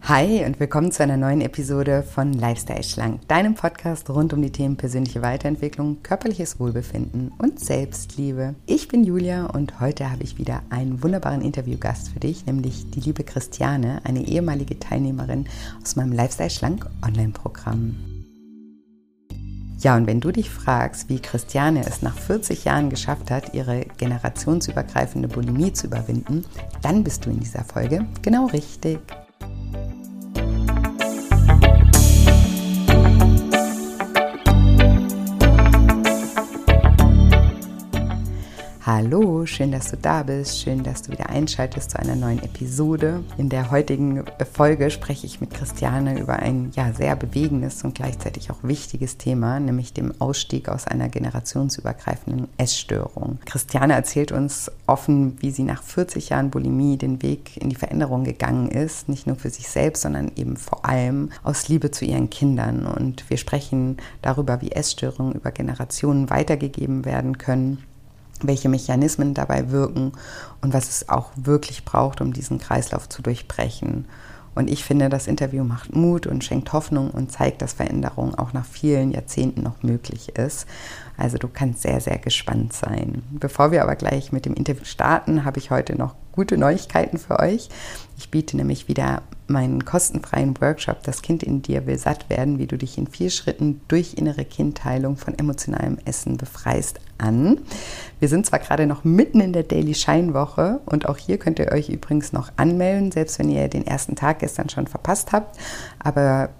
Hi und willkommen zu einer neuen Episode von Lifestyle Schlank, deinem Podcast rund um die Themen persönliche Weiterentwicklung, körperliches Wohlbefinden und Selbstliebe. Ich bin Julia und heute habe ich wieder einen wunderbaren Interviewgast für dich, nämlich die liebe Christiane, eine ehemalige Teilnehmerin aus meinem Lifestyle Schlank Online-Programm. Ja, und wenn du dich fragst, wie Christiane es nach 40 Jahren geschafft hat, ihre generationsübergreifende Bulimie zu überwinden, dann bist du in dieser Folge genau richtig. Hallo, schön, dass du da bist, schön, dass du wieder einschaltest zu einer neuen Episode. In der heutigen Folge spreche ich mit Christiane über ein sehr bewegendes und gleichzeitig auch wichtiges Thema, nämlich dem Ausstieg aus einer generationsübergreifenden Essstörung. Christiane erzählt uns offen, wie sie nach 40 Jahren Bulimie den Weg in die Veränderung gegangen ist, nicht nur für sich selbst, sondern eben vor allem aus Liebe zu ihren Kindern. Und wir sprechen darüber, wie Essstörungen über Generationen weitergegeben werden können, welche Mechanismen dabei wirken und was es auch wirklich braucht, um diesen Kreislauf zu durchbrechen. Und ich finde, das Interview macht Mut und schenkt Hoffnung und zeigt, dass Veränderung auch nach vielen Jahrzehnten noch möglich ist. Also du kannst sehr, sehr gespannt sein. Bevor wir aber gleich mit dem Interview starten, habe ich heute noch gute Neuigkeiten für euch. Ich biete nämlich wieder meinen kostenfreien Workshop "Das Kind in dir will satt werden", wie du dich in 4 Schritten durch innere Kindheilung von emotionalem Essen befreist, an. Wir sind zwar gerade noch mitten in der Daily Shine Woche und auch hier könnt ihr euch übrigens noch anmelden, selbst wenn ihr den ersten Tag gestern schon verpasst habt. Aber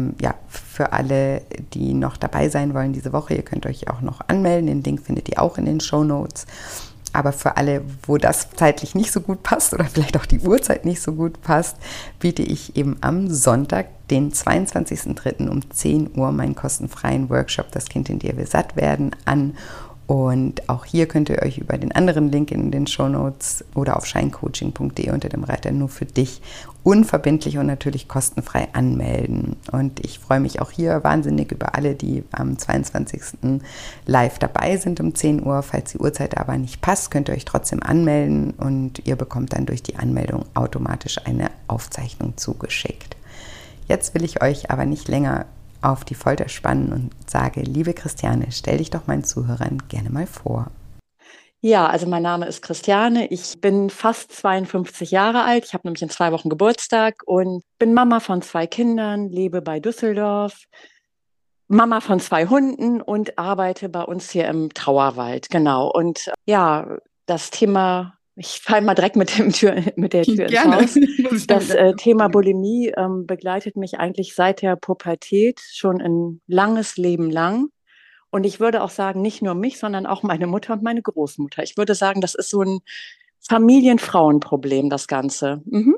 für alle, die noch dabei sein wollen diese Woche, ihr könnt euch auch noch anmelden. Den Link findet ihr auch in den Shownotes. Aber für alle, wo das zeitlich nicht so gut passt oder vielleicht auch die Uhrzeit nicht so gut passt, biete ich eben am Sonntag, den 22.03. um 10 Uhr meinen kostenfreien Workshop "Das Kind in dir will satt werden" an. Und auch hier könnt ihr euch über den anderen Link in den Shownotes oder auf shinecoaching.de unter dem Reiter "Nur für dich" unverbindlich und natürlich kostenfrei anmelden. Und ich freue mich auch hier wahnsinnig über alle, die am 22. live dabei sind um 10 Uhr. Falls die Uhrzeit aber nicht passt, könnt ihr euch trotzdem anmelden und ihr bekommt dann durch die Anmeldung automatisch eine Aufzeichnung zugeschickt. Jetzt will ich euch aber nicht länger auf die Folter spannen und sage: Liebe Christiane, stell dich doch meinen Zuhörern gerne mal vor. Ja, also mein Name ist Christiane. Ich bin fast 52 Jahre alt. Ich habe nämlich in 2 Wochen Geburtstag und bin Mama von 2 Kindern, lebe bei Düsseldorf, Mama von 2 Hunden und arbeite bei uns hier im Trauerwald. Genau. Und das Thema, ich falle mal direkt mit der Tür ins Gerne. Haus. Das Thema Bulimie begleitet mich eigentlich seit der Pubertät schon ein langes Leben lang. Und ich würde auch sagen, nicht nur mich, sondern auch meine Mutter und meine Großmutter. Ich würde sagen, das ist so ein Familienfrauenproblem, das Ganze. Mhm.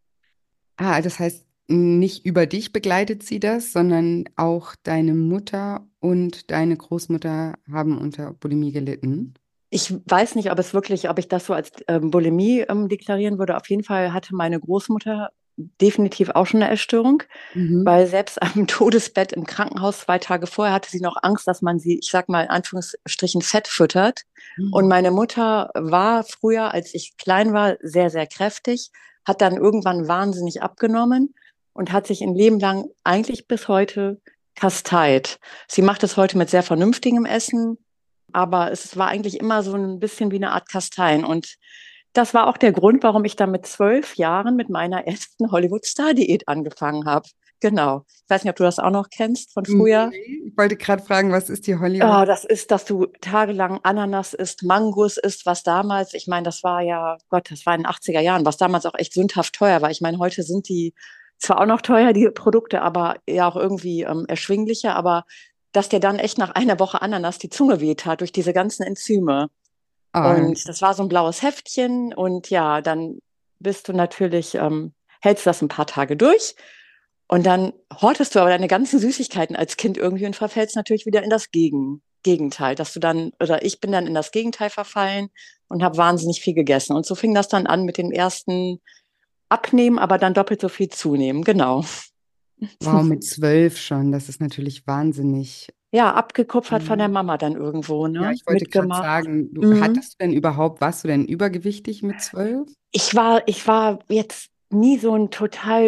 Das heißt, nicht über dich begleitet sie das, sondern auch deine Mutter und deine Großmutter haben unter Bulimie gelitten. Ich weiß nicht, ob ich das so als Bulimie deklarieren würde. Auf jeden Fall hatte meine Großmutter definitiv auch schon eine Essstörung, Mhm. weil selbst am Todesbett im Krankenhaus 2 Tage vorher hatte sie noch Angst, dass man sie, ich sag mal in Anführungsstrichen, fett füttert. Und Mhm. meine Mutter war früher, als ich klein war, sehr, sehr kräftig, hat dann irgendwann wahnsinnig abgenommen und hat sich ein Leben lang eigentlich bis heute kasteit. Sie macht es heute mit sehr vernünftigem Essen, aber es war eigentlich immer so ein bisschen wie eine Art Kasteien. Und das war auch der Grund, warum ich dann mit 12 Jahren mit meiner ersten Hollywood-Star-Diät angefangen habe. Genau. Ich weiß nicht, ob du das auch noch kennst von Nee, früher. ich wollte gerade fragen, was ist die Hollywood? Das ist, dass du tagelang Ananas isst, Mangos isst, was damals, ich meine, das war ja, Gott, das war in den 80er Jahren, was damals auch echt sündhaft teuer war. Ich meine, heute sind die zwar auch noch teuer, die Produkte, aber ja auch irgendwie erschwinglicher, aber dass dir dann echt nach einer Woche Ananas die Zunge wehtat durch diese ganzen Enzyme. Ah, Und das war so ein blaues Heftchen und ja, dann bist du natürlich, hältst das ein paar Tage durch und dann hortest du aber deine ganzen Süßigkeiten als Kind irgendwie und verfällst natürlich wieder in das Gegenteil, dass du dann, oder ich bin dann in das Gegenteil verfallen und habe wahnsinnig viel gegessen. Und so fing das dann an mit dem ersten Abnehmen, aber dann doppelt so viel zunehmen, genau. wow, mit 12 schon. Das ist natürlich wahnsinnig. Ja, abgekupfert von der Mhm. Mama dann irgendwo, Ja, ne? ich wollte gerade Mitgemacht. sagen, Mhm. hattest du denn überhaupt, warst du denn übergewichtig mit 12? Ich war jetzt nie so ein total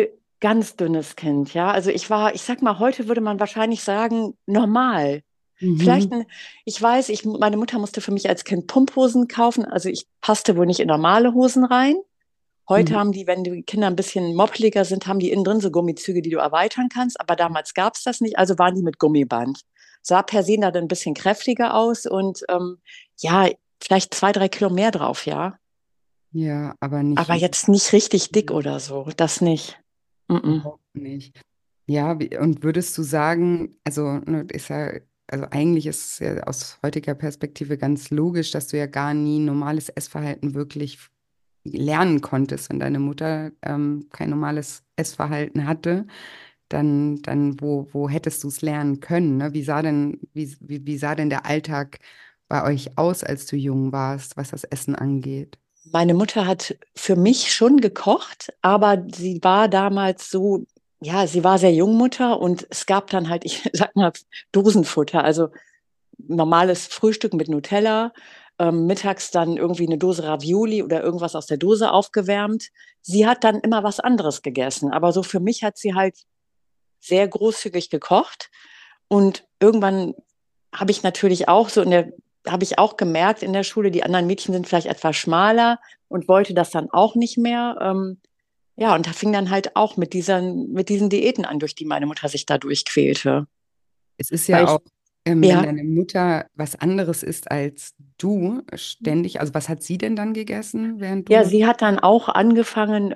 ganz dünnes Kind, ja. Also ich sag mal, heute würde man wahrscheinlich sagen, normal. Vielleicht, Mhm. ich weiß, meine Mutter musste für mich als Kind Pumphosen kaufen, also ich passte wohl nicht in normale Hosen rein. Heute Mhm. haben die, wenn die Kinder ein bisschen moppeliger sind, haben die innen drin so Gummizüge, die du erweitern kannst. Aber damals gab es das nicht, also waren die mit Gummiband. Sah per se dann ein bisschen kräftiger aus und ja, vielleicht 2, 3 Kilo mehr drauf, ja. Ja, aber nicht Aber jetzt nicht richtig dick so, oder so, das nicht. Mm-mm. überhaupt nicht. Ja, und würdest du sagen, also, ne, ist ja, also eigentlich ist es ja aus heutiger Perspektive ganz logisch, dass du ja gar nie normales Essverhalten wirklich lernen konntest, wenn deine Mutter kein normales Essverhalten hatte, dann wo hättest du es lernen können, ne? Wie sah denn der Alltag bei euch aus, als du jung warst, was das Essen angeht? Meine Mutter hat für mich schon gekocht, aber sie war damals so, ja, sie war sehr Jungmutter und es gab dann halt, ich sag mal, Dosenfutter, also normales Frühstück mit Nutella, mittags dann irgendwie eine Dose Ravioli oder irgendwas aus der Dose aufgewärmt. Sie hat dann immer was anderes gegessen, aber so für mich hat sie halt sehr großzügig gekocht und irgendwann habe ich natürlich auch so habe ich auch gemerkt in der Schule, die anderen Mädchen sind vielleicht etwas schmaler und wollte das dann auch nicht mehr. Ja, und da fing dann halt auch mit diesen Diäten an, durch die meine Mutter sich da durchquälte. Es ist Weil ja ich, auch, wenn ja, deine Mutter was anderes isst als du ständig, also was hat sie denn dann gegessen, während du ja, noch? sie hat dann auch angefangen,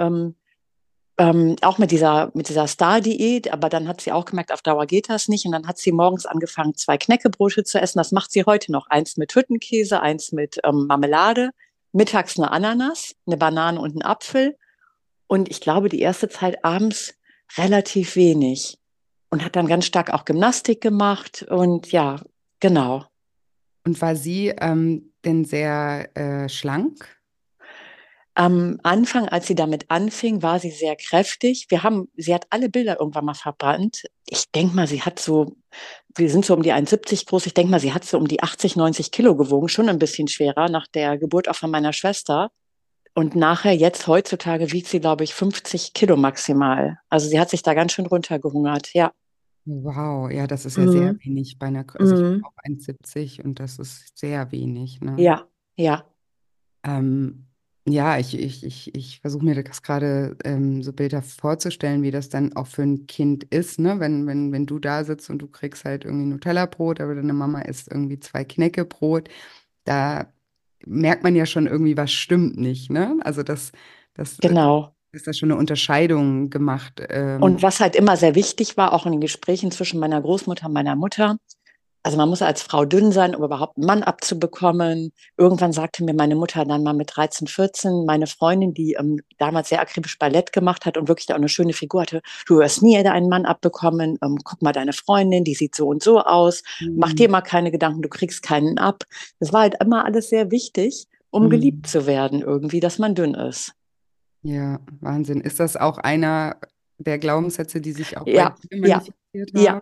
auch mit dieser Star-Diät, aber dann hat sie auch gemerkt, auf Dauer geht das nicht. Und dann hat sie morgens angefangen, 2 Knäckebrote zu essen. Das macht sie heute noch. Eins mit Hüttenkäse, eins mit Marmelade. Mittags eine Ananas, eine Banane und einen Apfel. Und ich glaube, die erste Zeit abends relativ wenig. Und hat dann ganz stark auch Gymnastik gemacht. Und ja, genau. Und war sie denn sehr schlank? Am Anfang, als sie damit anfing, war sie sehr kräftig. Sie hat alle Bilder irgendwann mal verbrannt. Ich denke mal, wir sind so um die 1,70 groß. Ich denke mal, sie hat so um die 80, 90 Kilo gewogen, schon ein bisschen schwerer nach der Geburt auch von meiner Schwester. Und nachher, jetzt heutzutage, wiegt sie, glaube ich, 50 Kilo maximal. Also sie hat sich da ganz schön runtergehungert. Ja. Wow, ja, das ist ja sehr Mhm. wenig bei einer, also ich bin Mhm. auch 1,70 und das ist sehr wenig, ne? Ja, ja, Ähm, ja, ich versuche mir das gerade so Bilder vorzustellen, wie das dann auch für ein Kind ist, ne? Wenn du da sitzt und du kriegst halt irgendwie Nutella-Brot, aber deine Mama isst irgendwie 2 Knäckebrot, da merkt man ja schon irgendwie, was stimmt nicht, ne? Also das genau. ist da schon eine Unterscheidung gemacht. Und was halt immer sehr wichtig war, auch in den Gesprächen zwischen meiner Großmutter und meiner Mutter, also man muss als Frau dünn sein, um überhaupt einen Mann abzubekommen. Irgendwann sagte mir meine Mutter dann mal mit 13, 14, meine Freundin, die damals sehr akribisch Ballett gemacht hat und wirklich da auch eine schöne Figur hatte, du wirst nie einen Mann abbekommen. Guck mal deine Freundin, die sieht so und so aus. Mach dir Hm, mal keine Gedanken, du kriegst keinen ab. Das war halt immer alles sehr wichtig, um geliebt hm. zu werden irgendwie, dass man dünn ist. Ja, Wahnsinn. Ist das auch einer der Glaubenssätze, die sich auch bei Ja, dir ja, manifestiert ja. haben?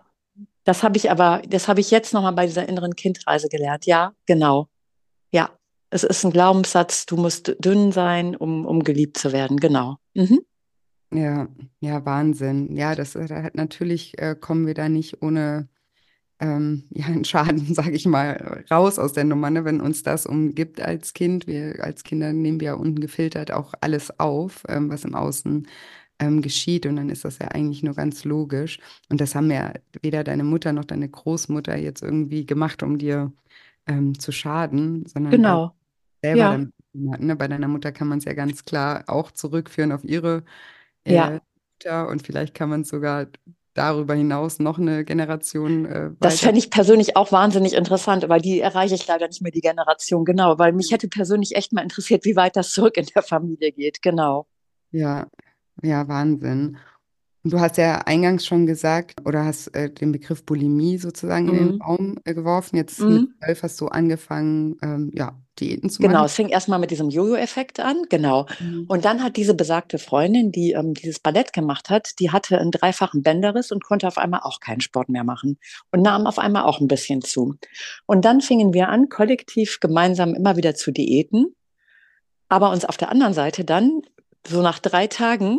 Das habe ich jetzt nochmal bei dieser inneren Kindreise gelernt. Ja, genau. Ja, es ist ein Glaubenssatz, du musst dünn sein, um geliebt zu werden. Genau. Mhm. Ja, ja, Wahnsinn. Ja, da hat natürlich kommen wir da nicht ohne ja, einen Schaden, sage ich mal, raus aus der Nummer, ne? Wenn uns das umgibt als Kind. Wir als Kinder nehmen wir ja ungefiltert auch alles auf, was im Außen geschieht. Und dann ist das ja eigentlich nur ganz logisch. Und das haben ja weder deine Mutter noch deine Großmutter jetzt irgendwie gemacht, um dir zu schaden, sondern weil Genau. selber Ja, damit zu tun hatten, ne? Bei deiner Mutter kann man es ja ganz klar auch zurückführen auf ihre ja. Mutter und vielleicht kann man es sogar darüber hinaus noch eine Generation Das weiter. fände ich persönlich auch wahnsinnig interessant, weil die erreiche ich leider nicht mehr, die Generation. Genau, weil mich hätte persönlich echt mal interessiert, wie weit das zurück in der Familie geht. Genau. Ja, ja, Wahnsinn. Und du hast ja eingangs schon gesagt oder hast den Begriff Bulimie sozusagen in den Mhm. Raum geworfen. Jetzt mit Mhm. 12 hast du angefangen, ja, Diäten zu Genau, machen. es fing erstmal mit diesem Jojo-Effekt an, genau. Mhm. Und dann hat diese besagte Freundin, die dieses Ballett gemacht hat, die hatte einen dreifachen Bänderriss und konnte auf einmal auch keinen Sport mehr machen und nahm auf einmal auch ein bisschen zu. Und dann fingen wir an, kollektiv gemeinsam immer wieder zu diäten, aber uns auf der anderen Seite dann, so nach 3 Tagen,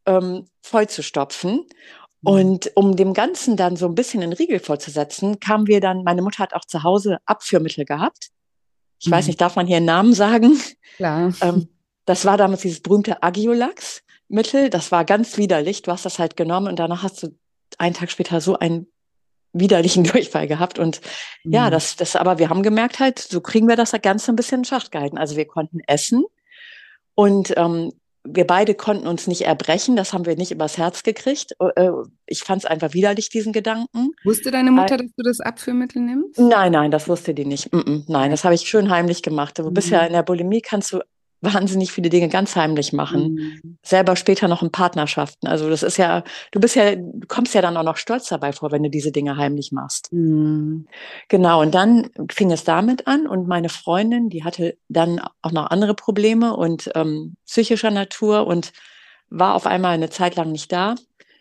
voll zu stopfen. Und um dem Ganzen dann so ein bisschen einen Riegel vorzusetzen, kamen wir dann, meine Mutter hat auch zu Hause Abführmittel gehabt. Ich weiß Mhm. nicht, darf man hier einen Namen sagen? Klar. Das war damals dieses berühmte Agiolax-Mittel. Das war ganz widerlich. Du hast das halt genommen und danach hast du einen Tag später so einen widerlichen Durchfall gehabt. Und ja, Mhm. aber wir haben gemerkt halt, so kriegen wir das Ganze ein bisschen in Schach gehalten. Also wir konnten essen und wir beide konnten uns nicht erbrechen. Das haben wir nicht übers Herz gekriegt. Ich fand es einfach widerlich, diesen Gedanken. Wusste deine Mutter, dass du das Abführmittel nimmst? Nein, nein, das wusste die nicht. Nein, Ja. das habe ich schön heimlich gemacht. Du bist ja Mhm. in der Bulimie, kannst du wahnsinnig viele Dinge ganz heimlich machen. Mhm. Selber später noch in Partnerschaften. Also das ist ja, du kommst ja dann auch noch stolz dabei vor, wenn du diese Dinge heimlich machst. Mhm. Genau, und dann fing es damit an und meine Freundin, die hatte dann auch noch andere Probleme und psychischer Natur und war auf einmal eine Zeit lang nicht da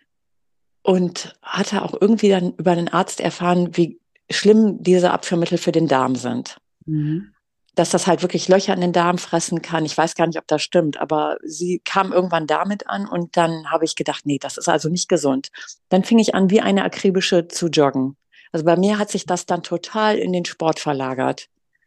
und hatte auch irgendwie dann über den Arzt erfahren, wie schlimm diese Abführmittel für den Darm sind. Mhm. Dass das halt wirklich Löcher in den Darm fressen kann. Ich weiß gar nicht, ob das stimmt, aber sie kam irgendwann damit an und dann habe ich gedacht, nee, das ist also nicht gesund. Dann fing ich an, wie eine akribische zu joggen. Also bei mir hat sich das dann total in den Sport verlagert.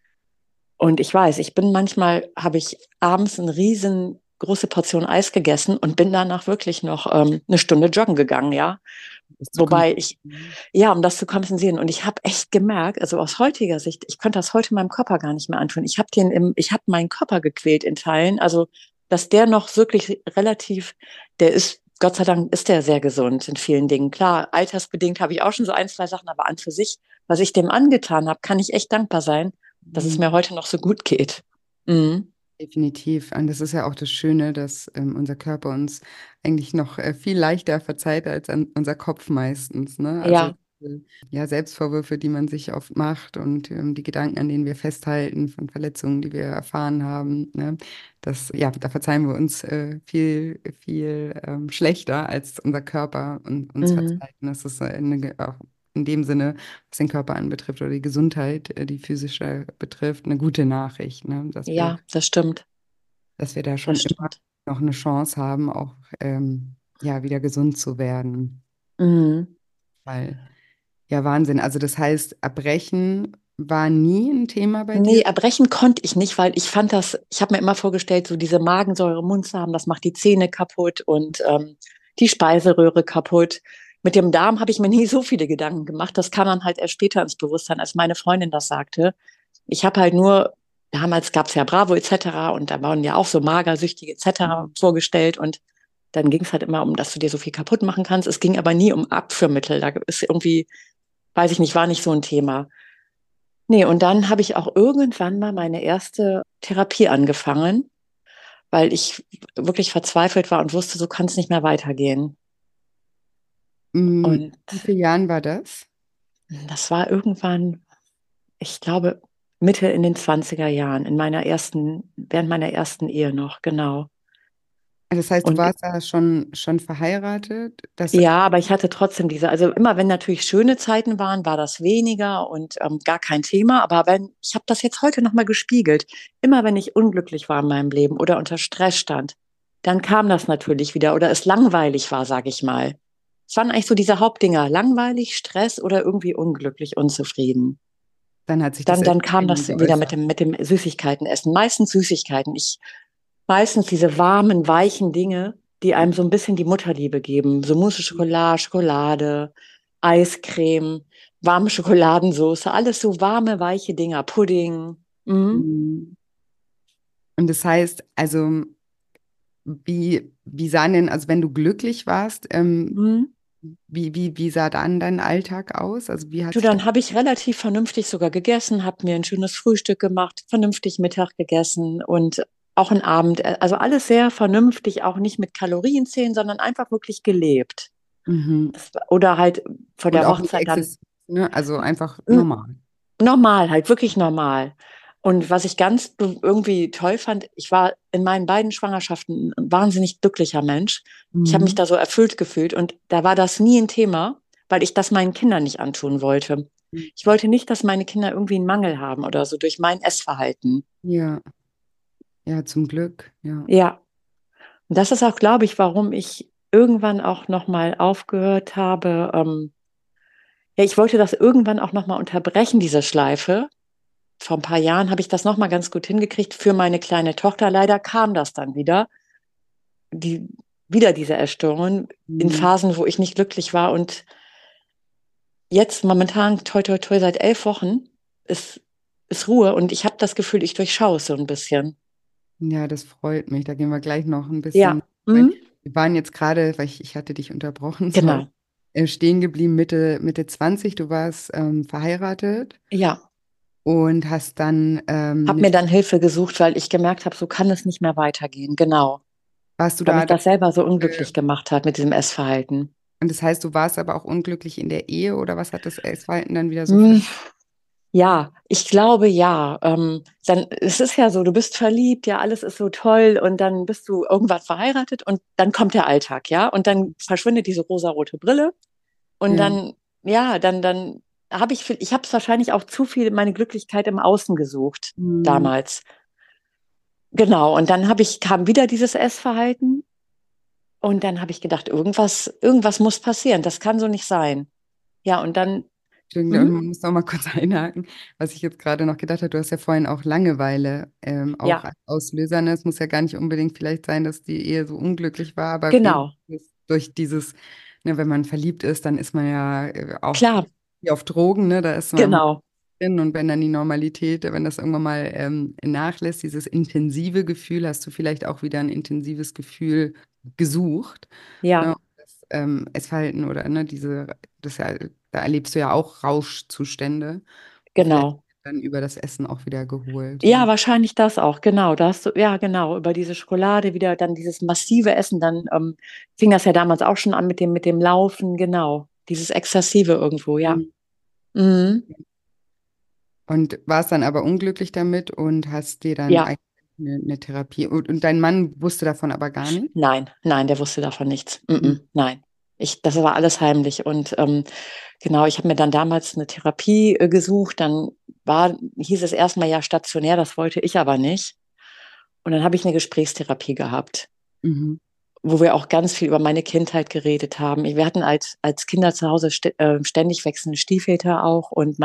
Und ich weiß, habe ich abends eine riesengroße Portion Eis gegessen und bin danach wirklich noch eine Stunde joggen gegangen, ja. Das zu Wobei kompensieren. ja, um das zu kompensieren. Und ich habe echt gemerkt, also aus heutiger Sicht, ich könnte das heute meinem Körper gar nicht mehr antun. Ich habe meinen Körper gequält in Teilen. Also, dass der noch wirklich relativ, der ist, Gott sei Dank, ist der sehr gesund in vielen Dingen. Klar, altersbedingt habe ich auch schon so ein, zwei Sachen, aber an für sich, was ich dem angetan habe, kann ich echt dankbar sein, dass es Mhm. mir heute noch so gut geht. Mhm. Definitiv. Und das ist ja auch das Schöne, dass unser Körper uns eigentlich noch viel leichter verzeiht als unser Kopf meistens, ne? Also Ja, ja, Selbstvorwürfe, die man sich oft macht und die Gedanken, an denen wir festhalten, von Verletzungen, die wir erfahren haben, ne? Das, ja, da verzeihen wir uns viel, viel schlechter, als unser Körper uns mhm. verzeiht. Und das ist auch in dem Sinne, was den Körper anbetrifft oder die Gesundheit, die physische betrifft, eine gute Nachricht, ne? Ja, das stimmt. Dass wir da Das schon immer stimmt. noch eine Chance haben, auch ja, wieder gesund zu werden. Mhm. Weil, ja, Wahnsinn. Also das heißt, Erbrechen war nie ein Thema bei Nee, dir? erbrechen konnte ich nicht, weil ich habe mir immer vorgestellt, so diese Magensäure im Mund zu haben, das macht die Zähne kaputt und die Speiseröhre kaputt. Mit dem Darm habe ich mir nie so viele Gedanken gemacht. Das kam dann halt erst später ins Bewusstsein, als meine Freundin das sagte. Ich habe halt nur, damals gab es ja Bravo etc. und da waren ja auch so Magersüchtige etc. Mhm. vorgestellt und dann ging es halt immer um, dass du dir so viel kaputt machen kannst. Es ging aber nie um Abführmittel. Da ist irgendwie, weiß ich nicht, war nicht so ein Thema. Nee, und dann habe ich auch irgendwann mal meine erste Therapie angefangen, weil ich wirklich verzweifelt war und wusste, so kann es nicht mehr weitergehen. Mm, Und wie viele Jahren war das? das war irgendwann, ich glaube, Mitte in den 20er Jahren, während meiner ersten Ehe noch, genau. Das heißt, du Und warst da schon verheiratet? ja, aber ich hatte trotzdem also immer wenn natürlich schöne Zeiten waren, war das weniger und gar kein Thema. Aber ich habe das jetzt heute nochmal gespiegelt, immer wenn ich unglücklich war in meinem Leben oder unter Stress stand, dann kam das natürlich wieder oder es langweilig war, sage ich mal. Es waren eigentlich so diese Hauptdinger, langweilig, Stress oder irgendwie unglücklich, unzufrieden. Dann hat sich das Dann kam Erbrechen das wieder geäußert. mit dem Süßigkeitenessen. Meistens Süßigkeiten. Meistens diese warmen, weichen Dinge, die einem so ein bisschen die Mutterliebe geben. So Mousse Schokolade, Schokolade, Eiscreme, warme Schokoladensauce, alles so warme, weiche Dinger, Pudding. Mhm. Mm. Und das heißt, also, wie sahen denn, also wenn du glücklich warst, Mhm. wie sah dann dein Alltag aus? Also wie hat Du, sich das? dann habe ich relativ vernünftig sogar gegessen, habe mir ein schönes Frühstück gemacht, vernünftig Mittag gegessen und auch ein Abend. Also alles sehr vernünftig, auch nicht mit Kalorienzählen, sondern einfach wirklich gelebt. Mhm. Oder halt vor Und der auch nicht Hochzeit dann exzessiv, ne? Also einfach normal. normal, halt wirklich normal. Und was ich irgendwie toll fand, ich war in meinen beiden Schwangerschaften ein wahnsinnig glücklicher Mensch. Ich habe mich Mhm. da so erfüllt gefühlt und da war das nie ein Thema, weil ich das meinen Kindern nicht antun wollte. Ich wollte nicht, dass meine Kinder irgendwie einen Mangel haben oder so durch mein Essverhalten. Ja, ja, zum Glück, ja. Ja, und das ist auch, glaube ich, warum ich irgendwann auch nochmal aufgehört habe, ja, ich wollte das irgendwann auch nochmal unterbrechen, diese Schleife. Vor ein paar Jahren habe ich das nochmal ganz gut hingekriegt für meine kleine Tochter. Leider kam das dann wieder, die, wieder diese Essstörungen in Mhm. Phasen, wo ich nicht glücklich war. Und jetzt momentan, toi, toi, toi, seit 11 Wochen ist, ist Ruhe und ich habe das Gefühl, ich durchschaue es so ein bisschen. Ja, das freut mich. Da gehen wir gleich noch ein bisschen Ja, rein. mhm. Wir waren jetzt gerade, weil ich hatte dich unterbrochen, sorry, Genau. stehen geblieben Mitte 20. Du warst verheiratet Ja, und hast dann habe mir dann Hilfe gesucht, weil ich gemerkt habe, so kann es nicht mehr weitergehen. Genau. warst du Weil mich da, das selber so äh, unglücklich gemacht hat mit diesem Essverhalten. und das heißt, du warst aber auch unglücklich in der Ehe oder was hat das Essverhalten dann wieder so Hm, ja, ich glaube ja. Dann, es ist ja so, du bist verliebt, ja, alles ist so toll und dann bist du irgendwann verheiratet und dann kommt der Alltag, ja, und dann verschwindet diese rosarote Brille und Ja. dann, ja, dann habe ich habe es wahrscheinlich auch zu viel meine Glücklichkeit im Außen gesucht Hm, damals. Genau, und dann kam wieder dieses Essverhalten und dann habe ich gedacht, irgendwas muss passieren, das kann so nicht sein. Ja, und dann, Entschuldigung, mhm, man muss noch mal kurz einhaken, was ich jetzt gerade noch gedacht habe. Du hast ja vorhin auch Langeweile auch ja, als Auslöser. Ne? Es muss ja gar nicht unbedingt vielleicht sein, dass die Ehe so unglücklich war, aber vielleicht genau, durch dieses, ne, wenn man verliebt ist, dann ist man ja auch klar, wie auf Drogen, ne? Da ist man immer genau, drin und wenn dann die Normalität, wenn das irgendwann mal nachlässt, dieses intensive Gefühl, hast du vielleicht auch wieder ein intensives Gefühl gesucht. Ne? ja, Das Essverhalten oder ne, ja, da erlebst du ja auch Rauschzustände und vielleicht genau. dann über das Essen auch wieder geholt. Ja, Ja. wahrscheinlich das auch, genau. Da hast du, ja, genau, über diese Schokolade wieder, dann dieses massive Essen, dann fing das ja damals auch schon an mit dem Laufen, genau. Dieses Exzessive irgendwo, ja. Mhm. Mhm. Und warst dann aber unglücklich damit und hast dir dann Ja, eigentlich eine Therapie und dein Mann wusste davon aber gar nicht? nein, nein, der wusste davon nichts. Mhm. Nein. Das war alles heimlich. Und genau, ich habe mir dann damals eine Therapie gesucht. Dann hieß es erstmal ja stationär, das wollte ich aber nicht. Und dann habe ich eine Gesprächstherapie gehabt, Mhm. wo wir auch ganz viel über meine Kindheit geredet haben. Wir hatten als Kinder zu Hause ständig wechselnde Stiefväter auch. Und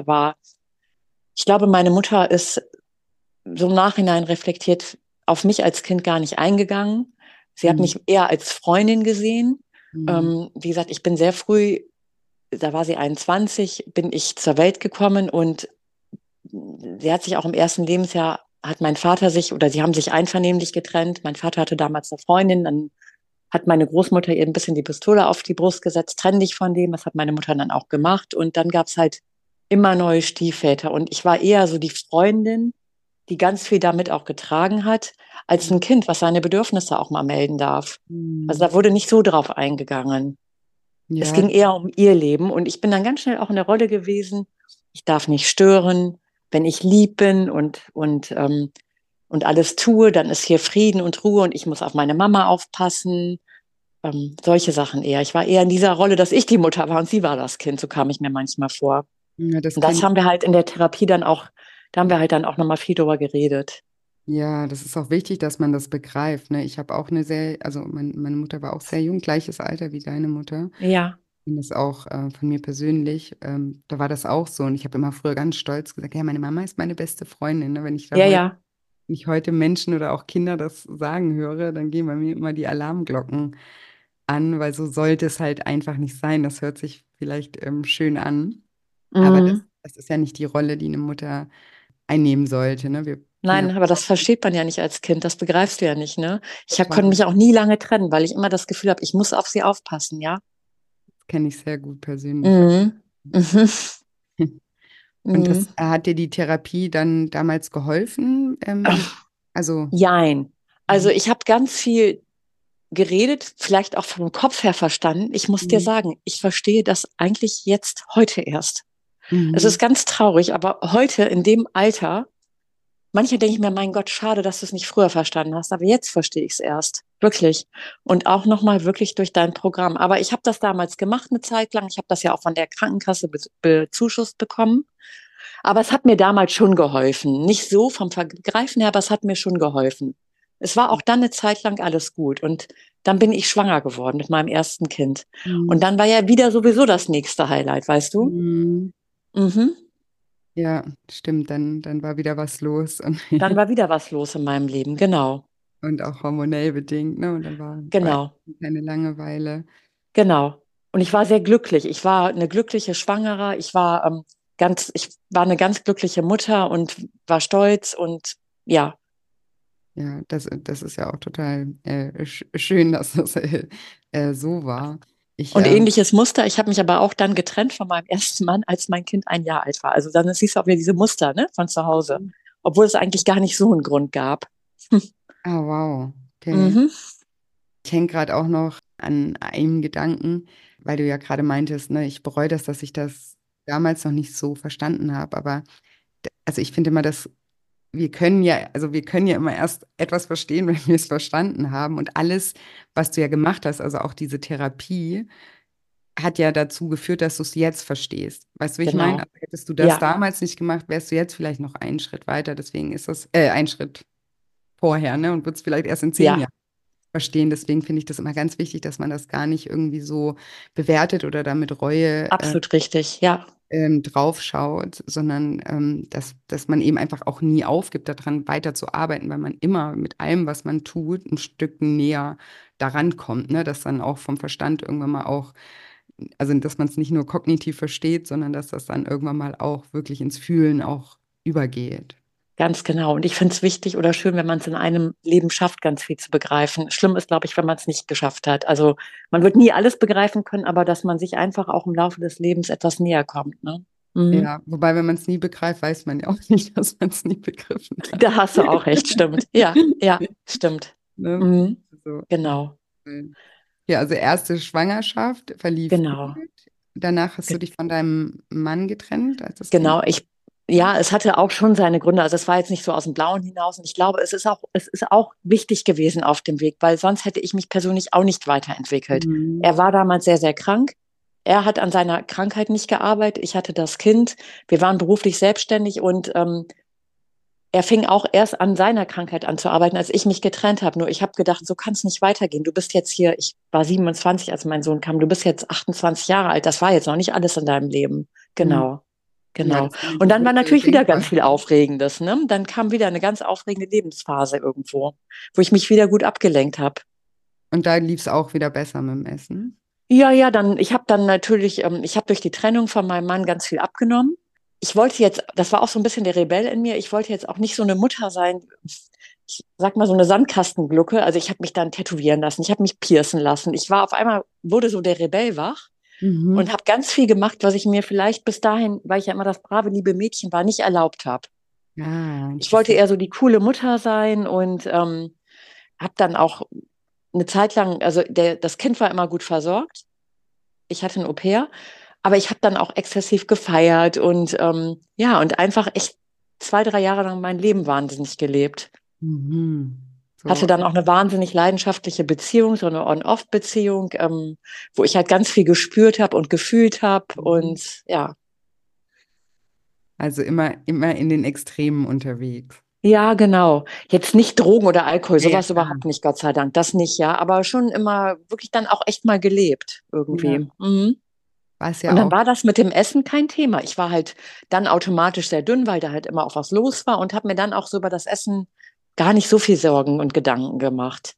ich glaube, meine Mutter ist so im Nachhinein reflektiert auf mich als Kind gar nicht eingegangen. Sie hat Mhm. mich eher als Freundin gesehen. Mhm. Wie gesagt, ich bin sehr früh, da war sie 21, bin ich zur Welt gekommen und sie hat sich auch im ersten Lebensjahr, hat mein Vater sich, oder sie haben sich einvernehmlich getrennt. Mein Vater hatte damals eine Freundin, dann hat meine Großmutter ihr ein bisschen die Pistole auf die Brust gesetzt, trenn dich von dem. Das hat meine Mutter dann auch gemacht. Und dann gab es halt immer neue Stiefväter. Und ich war eher so die Freundin, die ganz viel damit auch getragen hat, als ein Kind, was seine Bedürfnisse auch mal melden darf. Also Mhm. da wurde nicht so drauf eingegangen. Es Ja, ging eher um ihr Leben. Und ich bin dann ganz schnell auch in der Rolle gewesen, ich darf nicht stören. Wenn ich lieb bin und alles tue, dann ist hier Frieden und Ruhe und ich muss auf meine Mama aufpassen. Solche Sachen eher. Ich war eher in dieser Rolle, dass ich die Mutter war und sie war das Kind. So kam ich mir manchmal vor. ja, das Und das kenne ich. haben wir halt in der Therapie dann auch, da haben wir halt dann auch nochmal viel drüber geredet. Ja, das ist auch wichtig, dass man das begreift. Ne? Ich habe auch also meine Mutter war auch sehr jung, gleiches Alter wie deine Mutter. Ja, Und das auch von mir persönlich, da war das auch so. Und ich habe immer früher ganz stolz gesagt, ja, meine Mama ist meine beste Freundin. Ne? Wenn ich da ja, heute, ja. wenn ich heute Menschen oder auch Kinder das sagen höre, dann gehen bei mir immer die Alarmglocken an, weil so sollte es halt einfach nicht sein. Das hört sich vielleicht schön an, aber Mhm. das ist ja nicht die Rolle, die eine Mutter einnehmen sollte. Ne? Wir Kinder Nein, aber das versteht man ja nicht als Kind, das begreifst du ja nicht, ne? Konnte total, mich auch nie lange trennen, weil ich immer das Gefühl habe, ich muss auf sie aufpassen, ja? das kenne ich sehr gut persönlich auch. Mhm. Mhm. Und Mhm. das hat dir die Therapie dann damals geholfen? Also, Jein. Also mhm. ich habe ganz viel geredet, vielleicht auch vom Kopf her verstanden. Ich muss dir Mhm. sagen, ich verstehe das eigentlich jetzt heute erst. Es ist Mhm. ganz traurig, aber heute in dem Alter, manche denke ich mir, mein Gott, schade, dass du es nicht früher verstanden hast, aber jetzt verstehe ich es erst. Wirklich. Und auch nochmal wirklich durch dein Programm. Aber ich habe das damals gemacht eine Zeit lang. Ich habe das ja auch von der Krankenkasse bezuschusst bekommen. Aber es hat mir damals schon geholfen. Nicht so vom Vergreifen her, aber es hat mir schon geholfen. Es war auch dann eine Zeit lang alles gut. Und dann bin ich schwanger geworden mit meinem ersten Kind. Und Mhm. dann war ja wieder sowieso das nächste Highlight, weißt du? Mhm. Mhm. Ja, stimmt, dann war wieder was los und, Dann war wieder was los in meinem Leben. Genau, und auch hormonell bedingt, ne? Und dann war genau, keine Langeweile. genau. Und ich war sehr glücklich. Ich war eine glückliche Schwangere. Ich war eine ganz glückliche Mutter und war stolz und ja. Ja, das ist ja auch total schön, dass das so war. Ich, Und ähnliches Muster. Ich habe mich aber auch dann getrennt von meinem ersten Mann, als mein Kind 1 Jahr alt war. Also dann siehst du auch wieder diese Muster, ne, von zu Hause. Obwohl es eigentlich gar nicht so einen Grund gab. ah, wow, okay. Mhm, Ich hänge gerade auch noch an einem Gedanken, weil du ja gerade meintest, ne, ich bereue das, dass ich das damals noch nicht so verstanden habe. Aber also ich finde immer, dass wir können ja immer erst etwas verstehen, wenn wir es verstanden haben. Und alles, was du ja gemacht hast, also auch diese Therapie, hat ja dazu geführt, dass du es jetzt verstehst. Weißt du, wie ich meine? genau. Also hättest du das Ja, damals nicht gemacht, wärst du jetzt vielleicht noch einen Schritt weiter. Deswegen ist das, einen Schritt vorher, ne? Und würdest vielleicht erst in 10 Jahren ja, verstehen. Deswegen finde ich das immer ganz wichtig, dass man das gar nicht irgendwie so bewertet oder damit Reue absolut richtig. Ja, drauf schaut, sondern dass man eben einfach auch nie aufgibt, daran weiterzuarbeiten, weil man immer mit allem, was man tut, ein Stück näher daran kommt, ne? Dass dann auch vom Verstand irgendwann mal auch, also dass man es nicht nur kognitiv versteht, sondern dass das dann irgendwann mal auch wirklich ins Fühlen auch übergeht. ganz genau. Und ich finde es wichtig oder schön, wenn man es in einem Leben schafft, ganz viel zu begreifen. Schlimm ist, glaube ich, wenn man es nicht geschafft hat. Also man wird nie alles begreifen können, aber dass man sich einfach auch im Laufe des Lebens etwas näher kommt. Ne? Mhm. Ja, wobei, wenn man es nie begreift, weiß man ja auch nicht, dass man es nie begriffen hat. Da hast du auch recht, stimmt. Ja, ja, stimmt. Ne? Mhm. So, Genau, ja, also erste Schwangerschaft verlief gut. genau. Danach hast du dich von deinem Mann getrennt, als das Kind. Genau, ja, es hatte auch schon seine Gründe. Also es war jetzt nicht so aus dem Blauen hinaus. Und ich glaube, es ist auch wichtig gewesen auf dem Weg, weil sonst hätte ich mich persönlich auch nicht weiterentwickelt. Mhm. Er war damals sehr, sehr krank. Er hat an seiner Krankheit nicht gearbeitet. Ich hatte das Kind. Wir waren beruflich selbstständig und er fing auch erst an seiner Krankheit an zu arbeiten, als ich mich getrennt habe. Nur ich habe gedacht, so kann es nicht weitergehen. Du bist jetzt hier, ich war 27, als mein Sohn kam, du bist jetzt 28 Jahre alt. Das war jetzt noch nicht alles in deinem Leben. Mhm. Genau. Ja, Genau. das finde ich Und ist dann war natürlich wieder ganz denkbar. viel Aufregendes, ne? Dann kam wieder eine ganz aufregende Lebensphase irgendwo, wo ich mich wieder gut abgelenkt habe. Und da lief es auch wieder besser mit dem Essen. Ja, ja, ich habe dann natürlich, ich habe durch die Trennung von meinem Mann ganz viel abgenommen. Ich wollte jetzt, das war auch so ein bisschen der Rebell in mir, ich wollte jetzt auch nicht so eine Mutter sein, ich sag mal so eine Sandkastenglucke. Also ich habe mich dann tätowieren lassen, ich habe mich piercen lassen. Ich war auf einmal, wurde so der Rebell wach und Mhm. habe ganz viel gemacht, was ich mir vielleicht bis dahin, weil ich ja immer das brave, liebe Mädchen war, nicht erlaubt habe. Ah, Ich wollte interessant. eher so die coole Mutter sein und habe dann auch eine Zeit lang, also das Kind war immer gut versorgt. Ich hatte ein Au-pair, aber ich habe dann auch exzessiv gefeiert und ja, und einfach echt 2, 3 Jahre lang mein Leben wahnsinnig gelebt. Mhm. Hatte So, dann auch eine wahnsinnig leidenschaftliche Beziehung, so eine On-Off-Beziehung, wo ich halt ganz viel gespürt habe und gefühlt habe mhm. und ja. Also immer in den Extremen unterwegs. Ja, genau. Jetzt nicht Drogen oder Alkohol, Ja, ja, sowas klar. überhaupt nicht, Gott sei Dank. Das nicht, ja. Aber schon immer wirklich dann auch echt mal gelebt Ja, irgendwie. Mhm. was Und ja dann auch. war das mit dem Essen kein Thema. Ich war halt dann automatisch sehr dünn, weil da halt immer auch was los war und habe mir dann auch so über das Essen gar nicht so viel Sorgen und Gedanken gemacht.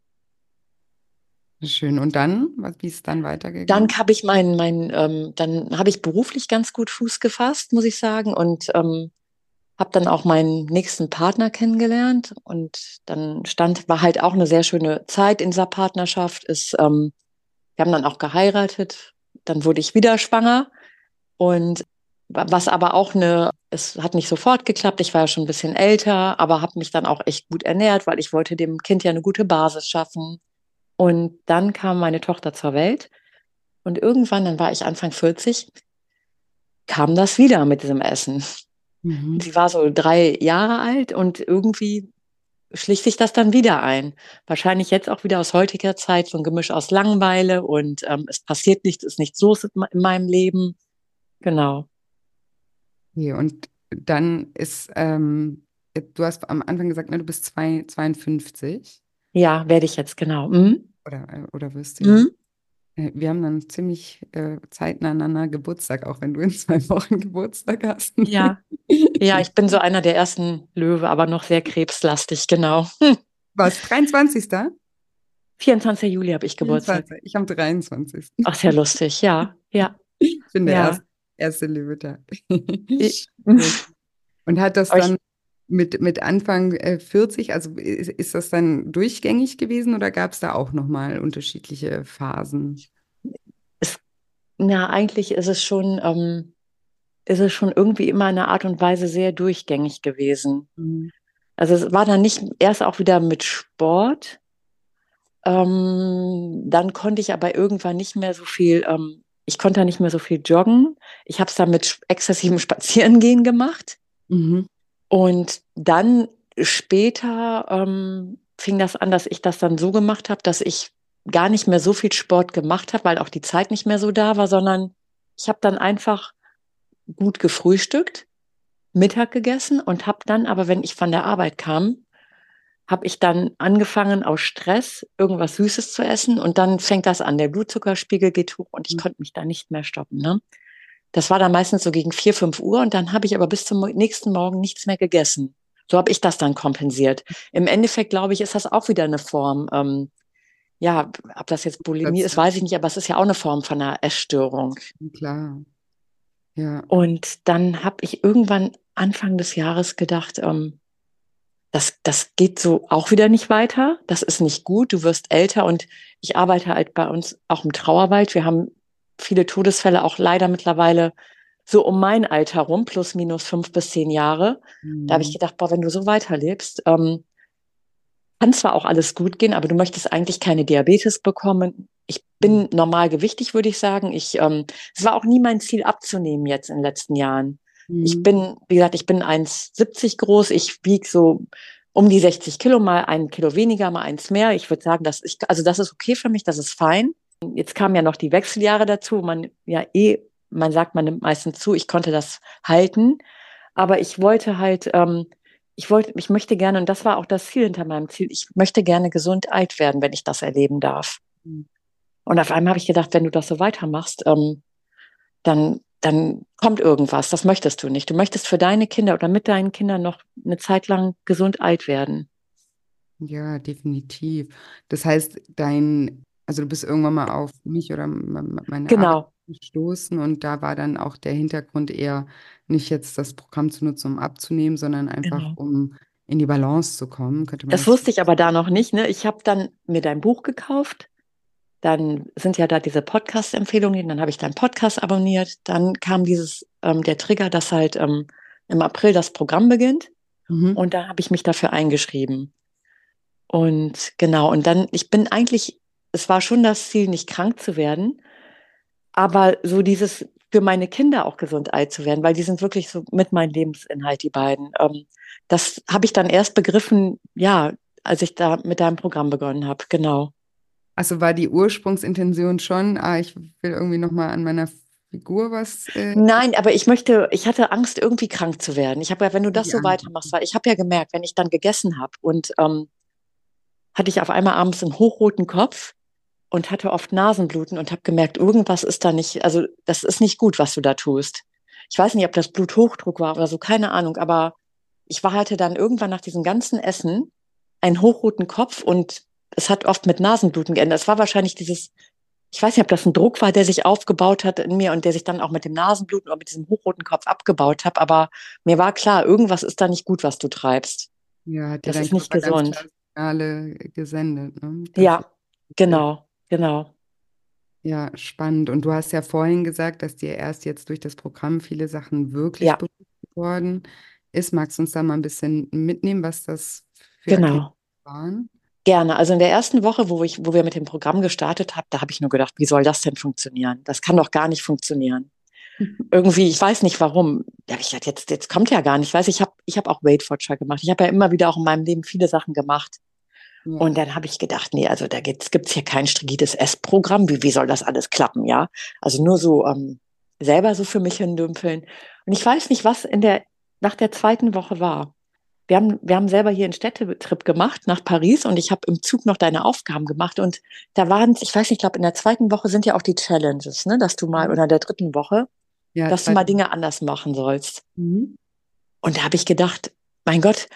Schön. Und dann, wie ist es dann Dann weitergegangen? habe ich dann habe ich beruflich ganz gut Fuß gefasst, muss ich sagen, und habe dann auch meinen nächsten Partner kennengelernt und war halt auch eine sehr schöne Zeit in dieser Partnerschaft. Wir haben dann auch geheiratet, dann wurde ich wieder schwanger und was aber auch es hat nicht sofort geklappt. Ich war ja schon ein bisschen älter, aber habe mich dann auch echt gut ernährt, weil ich wollte dem Kind ja eine gute Basis schaffen. Und dann kam meine Tochter zur Welt und irgendwann, dann war ich Anfang 40, kam das wieder mit diesem Essen. Mhm. Sie war so 3 Jahre alt und irgendwie schlich sich das dann wieder ein. Wahrscheinlich jetzt auch wieder aus heutiger Zeit, so ein Gemisch aus Langeweile und es passiert nichts, ist nichts los in meinem Leben. Genau. Okay, und dann ist, du hast am Anfang gesagt, ne, du bist 52 Ja, werde ich jetzt, genau. oder wirst du ja. Mhm. Wir haben dann ziemlich zeitnah aneinander Geburtstag, auch wenn du in 2 Wochen Geburtstag hast. Ja. Ja, ich bin so einer der ersten Löwe, aber noch sehr krebslastig, genau. Was, 23.? 24. Juli habe ich Geburtstag. 24. Ich am 23. Ach, sehr lustig, ja, ja, Ich bin der ja. erste Löwetag. I- Und hat das Aber dann ich, mit Anfang 40, also ist das dann durchgängig gewesen oder gab es da auch nochmal unterschiedliche Phasen? es, na, eigentlich ist es schon irgendwie immer in einer Art und Weise sehr durchgängig gewesen. Mhm. Also es war dann nicht erst auch wieder mit Sport. Dann konnte ich aber irgendwann nicht mehr so viel, ich konnte da nicht mehr so viel joggen. Ich habe es dann mit exzessivem Spazierengehen gemacht. Mhm. Und dann später fing das an, dass ich das dann so gemacht habe, dass ich gar nicht mehr so viel Sport gemacht habe, weil auch die Zeit nicht mehr so da war, sondern ich habe dann einfach gut gefrühstückt, Mittag gegessen und habe dann aber, wenn ich von der Arbeit kam, habe ich dann angefangen, aus Stress irgendwas Süßes zu essen und dann fängt das an. Der Blutzuckerspiegel geht hoch und ich konnte mich da nicht mehr stoppen. Ne? Das war dann meistens so gegen 4, 5 Uhr und dann habe ich aber bis zum nächsten Morgen nichts mehr gegessen. So habe ich das dann kompensiert. Im Endeffekt, glaube ich, ist das auch wieder eine Form. Ja, ob das jetzt Bulimie ist, Dazu, weiß ich nicht, aber es ist ja auch eine Form von einer Essstörung. klar. Ja. Und dann habe ich irgendwann Anfang des Jahres gedacht, das geht so auch wieder nicht weiter. Das ist nicht gut. Du wirst älter und ich arbeite halt bei uns auch im Trauerwald. Wir haben viele Todesfälle auch leider mittlerweile so um mein Alter rum, plus minus 5 bis 10 Jahre. Da habe ich Mhm. gedacht, boah, wenn du so weiterlebst, kann zwar auch alles gut gehen, aber du möchtest eigentlich keine Diabetes bekommen. Ich bin normal gewichtig, würde ich sagen. Es war auch nie mein Ziel abzunehmen jetzt in den letzten Jahren. Ich Mhm. bin, wie gesagt, ich bin 1,70 groß. Ich wiege so um die 60 Kilo, mal 1 Kilo weniger, mal eins mehr. Ich würde sagen, also das ist okay für mich, das ist fein. Jetzt kamen ja noch die Wechseljahre dazu. Man sagt, man nimmt meistens zu. Ich konnte das halten. Aber ich wollte halt, ich möchte gerne, und das war auch das Ziel hinter meinem Ziel, ich möchte gerne gesund alt werden, wenn ich das erleben darf. Und auf einmal habe ich gedacht, wenn du das so weitermachst, dann kommt irgendwas. Das möchtest du nicht. Du möchtest für deine Kinder oder mit deinen Kindern noch eine Zeit lang gesund alt werden. Ja, definitiv. Das heißt, also du bist irgendwann mal auf mich oder meine Arbeit Genau, gestoßen und da war dann auch der Hintergrund eher nicht jetzt das Programm zu nutzen, um abzunehmen, sondern einfach genau. um in die Balance zu kommen. Könnte man Das das so wusste ich aber da noch nicht, ne? Ich habe dann mir dein Buch gekauft. Dann sind ja da diese Podcast-Empfehlungen, dann habe ich deinen Podcast abonniert. Dann kam der Trigger, dass halt im April das Programm beginnt. Mhm. Und dann habe ich mich dafür eingeschrieben. Und genau, und dann, es war schon das Ziel, nicht krank zu werden, aber so dieses für meine Kinder auch gesund alt zu werden, weil die sind wirklich so mit meinem Lebensinhalt, die beiden. Das habe ich dann erst begriffen, ja, als ich da mit deinem Programm begonnen habe. Genau. Also war die Ursprungsintention schon, ich will irgendwie nochmal an meiner Figur was Nein, aber ich hatte Angst, irgendwie krank zu werden. Ich habe ja, wenn du das die so weitermachst, weil ich habe ja gemerkt, wenn ich dann gegessen habe und hatte ich auf einmal abends einen hochroten Kopf und hatte oft Nasenbluten und habe gemerkt, irgendwas ist da nicht, also das ist nicht gut, was du da tust. Ich weiß nicht, ob das Bluthochdruck war oder so, keine Ahnung, aber hatte dann irgendwann nach diesem ganzen Essen einen hochroten Kopf und es hat oft mit Nasenbluten geendet. Es war wahrscheinlich ich weiß nicht, ob das ein Druck war, der sich aufgebaut hat in mir und der sich dann auch mit dem Nasenbluten oder mit diesem hochroten Kopf abgebaut hat, aber mir war klar, irgendwas ist da nicht gut, was du treibst. Ja, hat dir Das dein ist nicht Körper ganz gesund. klar Signale gesendet, ne? Dafür. Ja, genau, genau. Ja, spannend. Und du hast ja vorhin gesagt, dass dir erst jetzt durch das Programm viele Sachen wirklich Ja, bewusst geworden ist. Magst du uns da mal ein bisschen mitnehmen, was das für Erkenntnisse genau. waren? Gerne. Also in der ersten Woche, wo wir mit dem Programm gestartet haben, da habe ich nur gedacht, wie soll das denn funktionieren? Das kann doch gar nicht funktionieren. Irgendwie, ich weiß nicht warum. Da habe ich gedacht, jetzt kommt ja gar nicht. Ich hab auch Weight Watcher gemacht. Ich habe ja immer wieder auch in meinem Leben viele Sachen gemacht. Ja. Und dann habe ich gedacht, nee, also da gibt's hier kein strikiges Essprogramm. Wie soll das alles klappen, ja? Also nur so selber so für mich hindümpeln. Und ich weiß nicht, was nach der zweiten Woche war. wir haben selber hier einen Städtetrip gemacht nach Paris und ich habe im Zug noch deine Aufgaben gemacht und da waren es, ich weiß nicht, ich glaube in der zweiten Woche sind ja auch die Challenges, ne, dass du mal, Mhm. oder in der dritten Woche, Ja, dass du mal zweite. Dinge anders machen sollst. Mhm. Und da habe ich gedacht, mein Gott,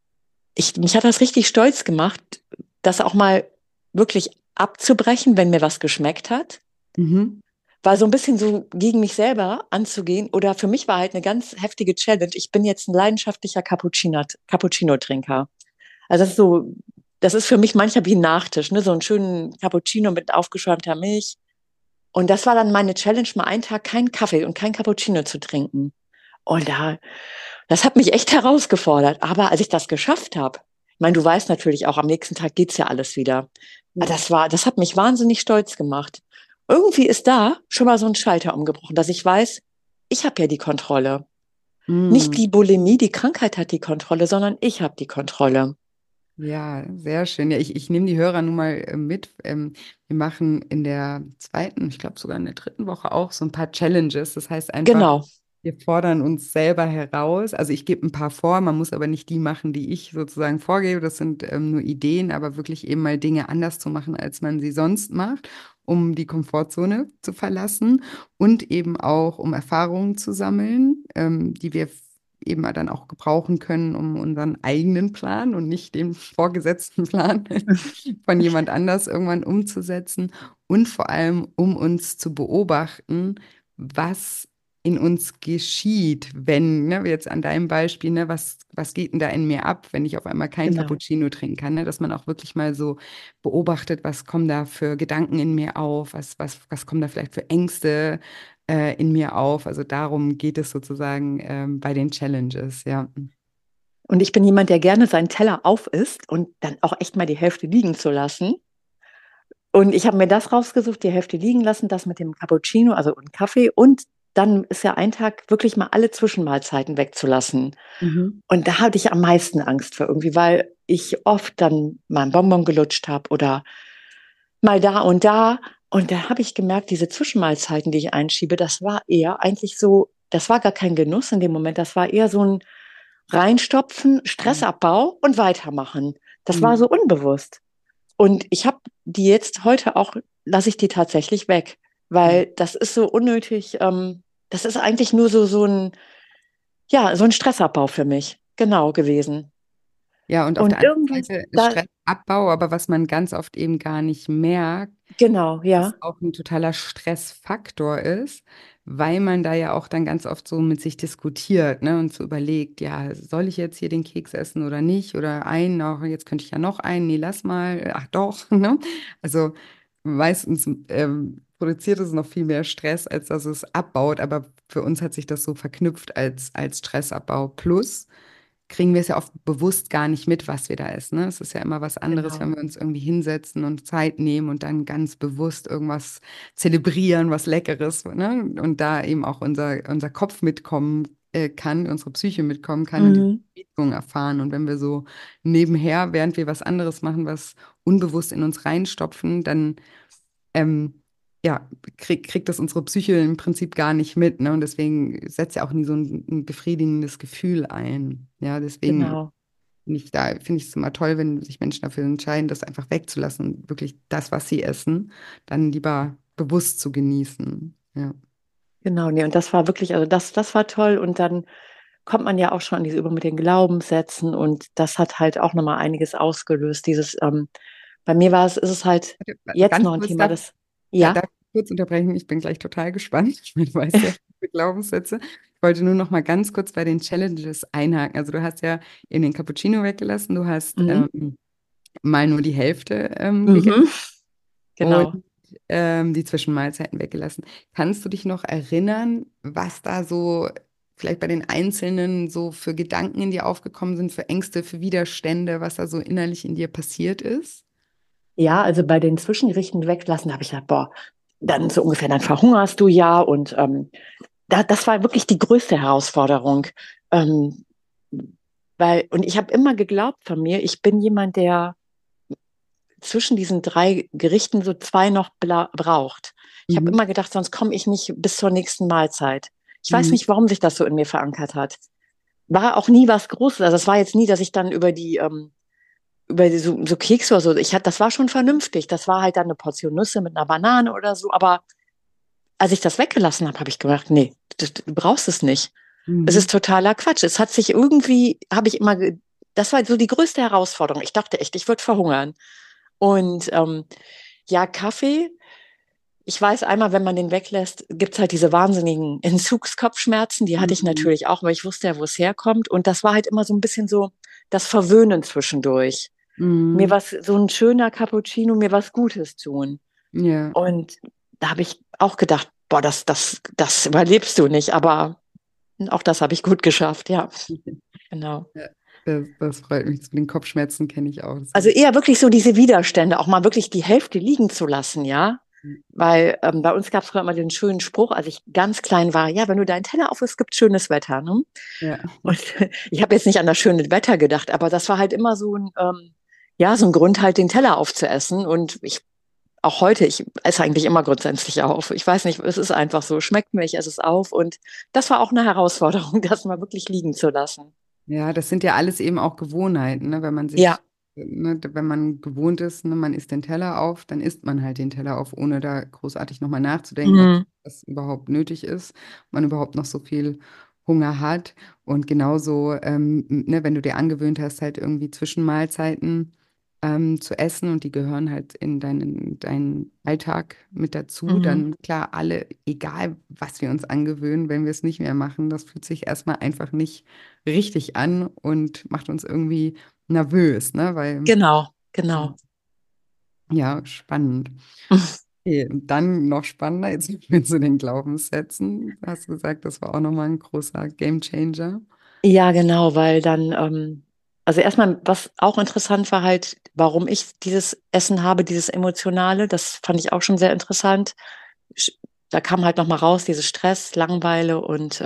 mich hat das richtig stolz gemacht, das auch mal wirklich abzubrechen, wenn mir was geschmeckt hat. Mhm. War so ein bisschen so gegen mich selber anzugehen. Oder für mich war halt eine ganz heftige Challenge. Ich bin jetzt ein leidenschaftlicher Cappuccino-Trinker. Also das ist für mich manchmal wie ein Nachtisch, ne? So einen schönen Cappuccino mit aufgeschäumter Milch. Und das war dann meine Challenge, mal einen Tag keinen Kaffee und kein Cappuccino zu trinken. Und das hat mich echt herausgefordert. Aber als ich das geschafft habe, ich meine, du weißt natürlich auch, am nächsten Tag geht's ja alles wieder. Aber Ja. das hat mich wahnsinnig stolz gemacht. Irgendwie ist da schon mal so ein Schalter umgebrochen, dass ich weiß, ich habe ja die Kontrolle. Nicht Mhm. die Bulimie, die Krankheit hat die Kontrolle, sondern ich habe die Kontrolle. Ja, sehr schön. Ja, ich nehme die Hörer nun mal mit. Wir machen in der zweiten, ich glaube sogar in der dritten Woche auch so ein paar Challenges. Das heißt einfach, Genau, wir fordern uns selber heraus. Also ich gebe ein paar vor, man muss aber nicht die machen, die ich sozusagen vorgebe. Das sind nur Ideen, aber wirklich eben mal Dinge anders zu machen, als man sie sonst macht, um die Komfortzone zu verlassen und eben auch, um Erfahrungen zu sammeln, die wir eben dann auch gebrauchen können, um unseren eigenen Plan und nicht den vorgesetzten Plan von jemand anders irgendwann umzusetzen und vor allem, um uns zu beobachten, was in uns geschieht, wenn, ne, jetzt an deinem Beispiel, ne, was geht denn da in mir ab, wenn ich auf einmal kein genau. Cappuccino trinken kann, ne, dass man auch wirklich mal so beobachtet, was kommen da für Gedanken in mir auf, was kommen da vielleicht für Ängste in mir auf. Also darum geht es sozusagen bei den Challenges, ja. Und ich bin jemand, der gerne seinen Teller aufisst und dann auch echt mal die Hälfte liegen zu lassen. Und ich habe mir das rausgesucht, die Hälfte liegen lassen, das mit dem Cappuccino, also und Kaffee. Und dann ist ja ein Tag wirklich mal alle Zwischenmahlzeiten wegzulassen. Mhm. Und da hatte ich am meisten Angst vor irgendwie, weil ich oft dann mal einen Bonbon gelutscht habe oder mal da und da. Und da habe ich gemerkt, diese Zwischenmahlzeiten, die ich einschiebe, das war eher eigentlich so, das war gar kein Genuss in dem Moment, das war eher so ein Reinstopfen, Stressabbau und weitermachen. Das war Mhm. so unbewusst. Und ich habe die jetzt heute auch, lasse ich die tatsächlich weg, Ja. weil das ist so unnötig. Das ist eigentlich nur ja, so ein Stressabbau für mich, genau gewesen. Ja, und auf der Und anderen irgendwie, Seite ist da, Stressabbau, aber was man ganz oft eben gar nicht merkt, genau, ja, was auch ein totaler Stressfaktor ist, weil man da ja auch dann ganz oft so mit sich diskutiert, ne, und so überlegt, ja, soll ich jetzt hier den Keks essen oder nicht? Oder einen, auch, jetzt könnte ich ja noch einen, nee, lass mal, ach doch, ne? Also meistens produziert es noch viel mehr Stress, als dass es abbaut, aber für uns hat sich das so verknüpft als Stressabbau. Plus kriegen wir es ja oft bewusst gar nicht mit, was wir da essen. Ne? Es ist ja immer was anderes, genau. wenn wir uns irgendwie hinsetzen und Zeit nehmen und dann ganz bewusst irgendwas zelebrieren, was Leckeres, ne? Und da eben auch unser Kopf mitkommen kann, unsere Psyche mitkommen kann und diese Mhm. Bewegung erfahren. Und wenn wir so nebenher, während wir was anderes machen, was unbewusst in uns reinstopfen, dann ähm, ja, kriegt das unsere Psyche im Prinzip gar nicht mit, ne? Und deswegen setzt ja auch nie so ein befriedigendes Gefühl ein. Ja, deswegen Genau, finde ich es immer toll, wenn sich Menschen dafür entscheiden, das einfach wegzulassen und wirklich das, was sie essen, dann lieber bewusst zu genießen. Ja. genau. Nee, und das war wirklich, also das war toll. Und dann kommt man ja auch schon an diese Übung mit den Glaubenssätzen und das hat halt auch nochmal einiges ausgelöst. Bei mir ist es halt jetzt noch Ganz ein kurz Thema, darf ja, ich kurz unterbrechen? Ich bin gleich total gespannt. Ich meine, du weißt ja viele Glaubenssätze. Ich wollte nur noch mal ganz kurz bei den Challenges einhaken. Also du hast ja eben den Cappuccino weggelassen, du hast mhm. mal nur die Hälfte gegessen Mhm. und Genau. die Zwischenmahlzeiten weggelassen. Kannst du dich noch erinnern, was da so vielleicht bei den Einzelnen so für Gedanken in dir aufgekommen sind, für Ängste, für Widerstände, was da so innerlich in dir passiert ist? Ja, also bei den Zwischengerichten weglassen, habe ich gedacht, boah, dann so ungefähr, dann verhungerst du ja. Und das war wirklich die größte Herausforderung. Ähm, und ich habe immer geglaubt von mir, ich bin jemand, der zwischen diesen drei Gerichten so zwei noch braucht. Ich habe Mhm. immer gedacht, sonst komme ich nicht bis zur nächsten Mahlzeit. Ich weiß Mhm. nicht, warum sich das so in mir verankert hat. war auch nie was Großes. Also es war jetzt nie, dass ich dann so Kekse oder so, das war schon vernünftig. Das war halt dann eine Portion Nüsse mit einer Banane oder so. Aber als ich das weggelassen habe, habe ich gedacht, nee, du brauchst es nicht. Es Mhm. ist totaler Quatsch. Es hat sich irgendwie, habe ich immer, das war so die größte Herausforderung. Ich dachte echt, ich würde verhungern. Und ja, Kaffee, ich weiß einmal, wenn man den weglässt, gibt es halt diese wahnsinnigen Entzugskopfschmerzen. Die hatte ich Mhm. natürlich auch, weil ich wusste ja, wo es herkommt. Und das war halt immer so ein bisschen so das Verwöhnen zwischendurch. Mir Mhm. was, so ein schöner Cappuccino, mir was Gutes tun. Ja, Und da habe ich auch gedacht, boah, das überlebst du nicht. Aber auch das habe ich gut geschafft, ja, genau. ja, das freut mich. Den Kopfschmerzen kenne ich auch. Das Also ist, eher wirklich so diese Widerstände, auch mal wirklich die Hälfte liegen zu lassen, ja. Weil bei uns gab es früher immer den schönen Spruch, als ich ganz klein war, ja, wenn du deinen Teller aufisst, gibt es schönes Wetter. Ne? ja, Und ich habe jetzt nicht an das schöne Wetter gedacht, aber das war halt immer so ja, so ein Grund, halt den Teller aufzuessen. Und auch heute, ich esse eigentlich immer grundsätzlich auf. Ich weiß nicht, es ist einfach so, schmeckt mir, ich esse es auf. Und das war auch eine Herausforderung, das mal wirklich liegen zu lassen. ja, das sind ja alles eben auch Gewohnheiten, ne? Wenn man Ja. sich, ne, wenn man gewohnt ist, ne, man isst den Teller auf, dann isst man halt den Teller auf, ohne da großartig nochmal nachzudenken, ob Mhm. das überhaupt nötig ist, man überhaupt noch so viel Hunger hat. Und genauso, ne, wenn du dir angewöhnt hast, halt irgendwie Zwischenmahlzeiten zu essen und die gehören halt in deinen Alltag mit dazu, Mhm. dann klar, alle, egal was wir uns angewöhnen, wenn wir es nicht mehr machen, das fühlt sich erstmal einfach nicht richtig an und macht uns irgendwie nervös, ne? Weil, Genau, genau. ja, spannend. Okay, und dann noch spannender, jetzt mit zu den Glaubenssätzen. Du hast gesagt, das war auch nochmal ein großer Gamechanger. Ja, genau, weil dann, also erstmal, was auch interessant war halt, warum ich dieses Essen habe, dieses Emotionale, das fand ich auch schon sehr interessant. Sch- Da kam halt nochmal raus, dieses Stress, Langeweile und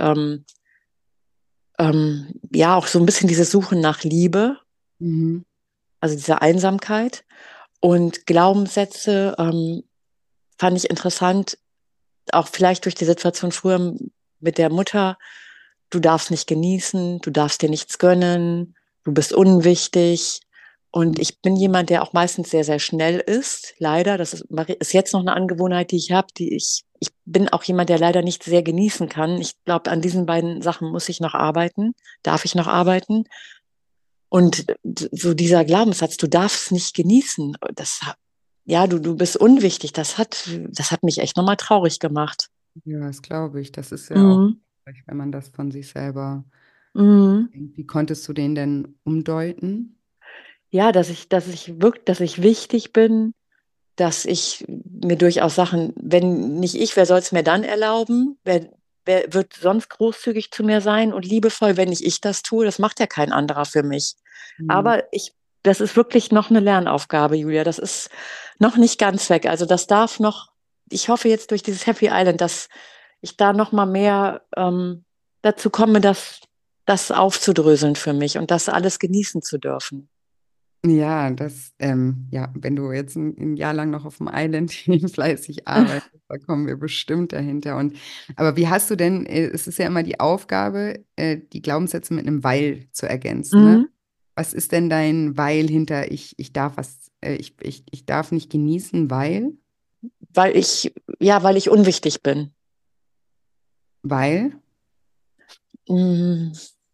ja, auch so ein bisschen diese Suche nach Liebe, Mhm. also diese Einsamkeit. Und Glaubenssätze fand ich interessant, auch vielleicht durch die Situation früher mit der Mutter. Du darfst nicht genießen, du darfst dir nichts gönnen, du bist unwichtig. Und ich bin jemand, der auch meistens sehr, sehr schnell ist. Leider, ist jetzt noch eine Angewohnheit, die ich habe, ich bin auch jemand, der leider nicht sehr genießen kann. Ich glaube, an diesen beiden Sachen muss ich noch arbeiten, darf ich noch arbeiten. Und so dieser Glaubenssatz, du darfst nicht genießen, ja, du bist unwichtig, das hat mich echt nochmal traurig gemacht. Ja, das glaube ich. Das ist ja auch, Mhm. wenn man das von sich selber Mhm. denkt. Wie konntest du den denn umdeuten? Ja, dass ich wichtig bin, dass ich mir durchaus Sachen, wenn nicht ich, wer soll es mir dann erlauben? Wer wird sonst großzügig zu mir sein und liebevoll, wenn nicht ich das tue? Das macht ja kein anderer für mich. Mhm. Aber das ist wirklich noch eine Lernaufgabe, Julia. Das ist noch nicht ganz weg. Also das darf noch, ich hoffe jetzt durch dieses Happy Island, dass ich da noch mal mehr dazu komme, das aufzudröseln für mich und das alles genießen zu dürfen. Ja, ja, wenn du jetzt ein Jahr lang noch auf dem Island fleißig arbeitest, da kommen wir bestimmt dahinter. Aber wie hast du denn, es ist ja immer die Aufgabe, die Glaubenssätze mit einem Weil zu ergänzen, ne? Mhm. Was ist denn dein Weil hinter ich darf nicht genießen, weil? Weil weil ich unwichtig bin. Weil? Mm,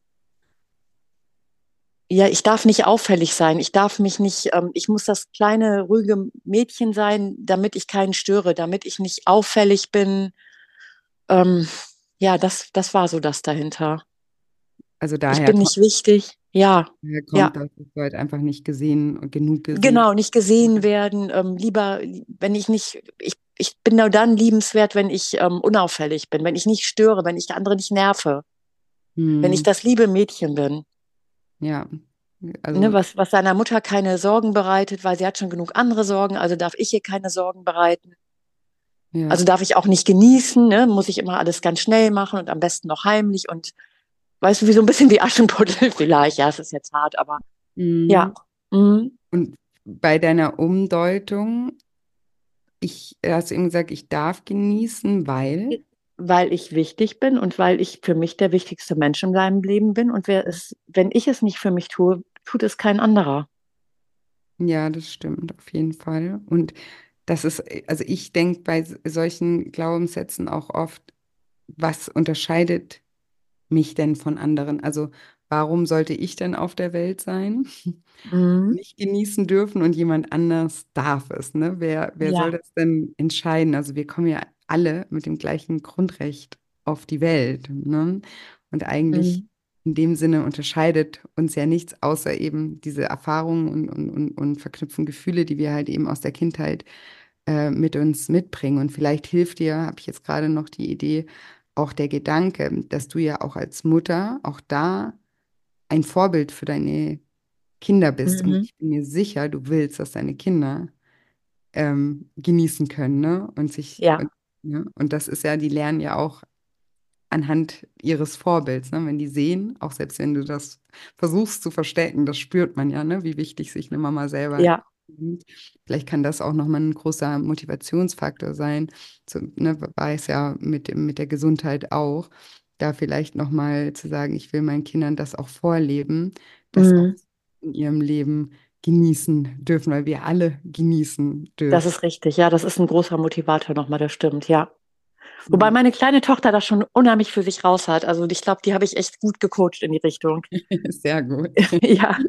Ja, ich darf nicht auffällig sein. Ich darf mich nicht, ich muss das kleine, ruhige Mädchen sein, damit ich keinen störe, damit ich nicht auffällig bin. Ähm, ja, das war so das dahinter. Also Ich bin nicht wichtig. Ja, daher ja, kommt, dass du halt einfach nicht gesehen und genug gesehen. genau, nicht gesehen werden. Lieber, wenn ich nicht, ich bin nur dann liebenswert, wenn ich unauffällig bin, wenn ich nicht störe, wenn ich andere nicht nerve, wenn ich Hm, das liebe Mädchen bin. ja, Ne, also was seiner Mutter keine Sorgen bereitet, weil sie hat schon genug andere Sorgen, also darf ich ihr keine Sorgen bereiten. ja. Also darf ich auch nicht genießen, ne? Muss ich immer alles ganz schnell machen und am besten noch heimlich und weißt du, wie so ein bisschen wie Aschenputtel vielleicht. Ja, es ist jetzt hart, aber ja. Hm. Mhm. Und bei deiner Umdeutung, hast du eben gesagt, ich darf genießen, weil. weil ich wichtig bin und weil ich für mich der wichtigste Mensch in meinem Leben bin. Und wenn ich es nicht für mich tue, tut es kein anderer. Ja, das stimmt auf jeden Fall. Und das ist, also ich denke bei solchen Glaubenssätzen auch oft, was unterscheidet mich denn von anderen? Also warum sollte ich denn auf der Welt sein, Mhm. nicht genießen dürfen und jemand anders darf es, ne? Wer soll Ja. das denn entscheiden? Also wir kommen ja alle mit dem gleichen Grundrecht auf die Welt, ne? Und eigentlich Mhm. in dem Sinne unterscheidet uns ja nichts, außer eben diese Erfahrungen und verknüpften Gefühle, die wir halt eben aus der Kindheit mit uns mitbringen. Und vielleicht hilft dir, habe ich jetzt gerade noch die Idee, auch der Gedanke, dass du ja auch als Mutter auch da ein Vorbild für deine Kinder bist. Und Mhm. ich bin mir sicher, du willst, dass deine Kinder genießen können, ne? Ja, Ne? Und das ist ja, die lernen ja auch anhand ihres Vorbilds, ne? Wenn die sehen, auch selbst wenn du das versuchst zu verstecken, das spürt man ja, ne? Wie wichtig sich eine Mama selber ja. nimmt. Vielleicht kann das auch nochmal ein großer Motivationsfaktor sein. So, ne, war es ja mit der Gesundheit auch. Da vielleicht nochmal zu sagen, ich will meinen Kindern das auch vorleben, dass auch Mhm. in ihrem Leben genießen dürfen, weil wir alle genießen Das dürfen. ist richtig. Ja, das ist ein großer Motivator nochmal, das stimmt, ja. Wobei Ja. meine kleine Tochter das schon unheimlich für sich raus hat. Also ich glaube, die habe ich echt gut gecoacht in die Richtung. Sehr gut. Ja.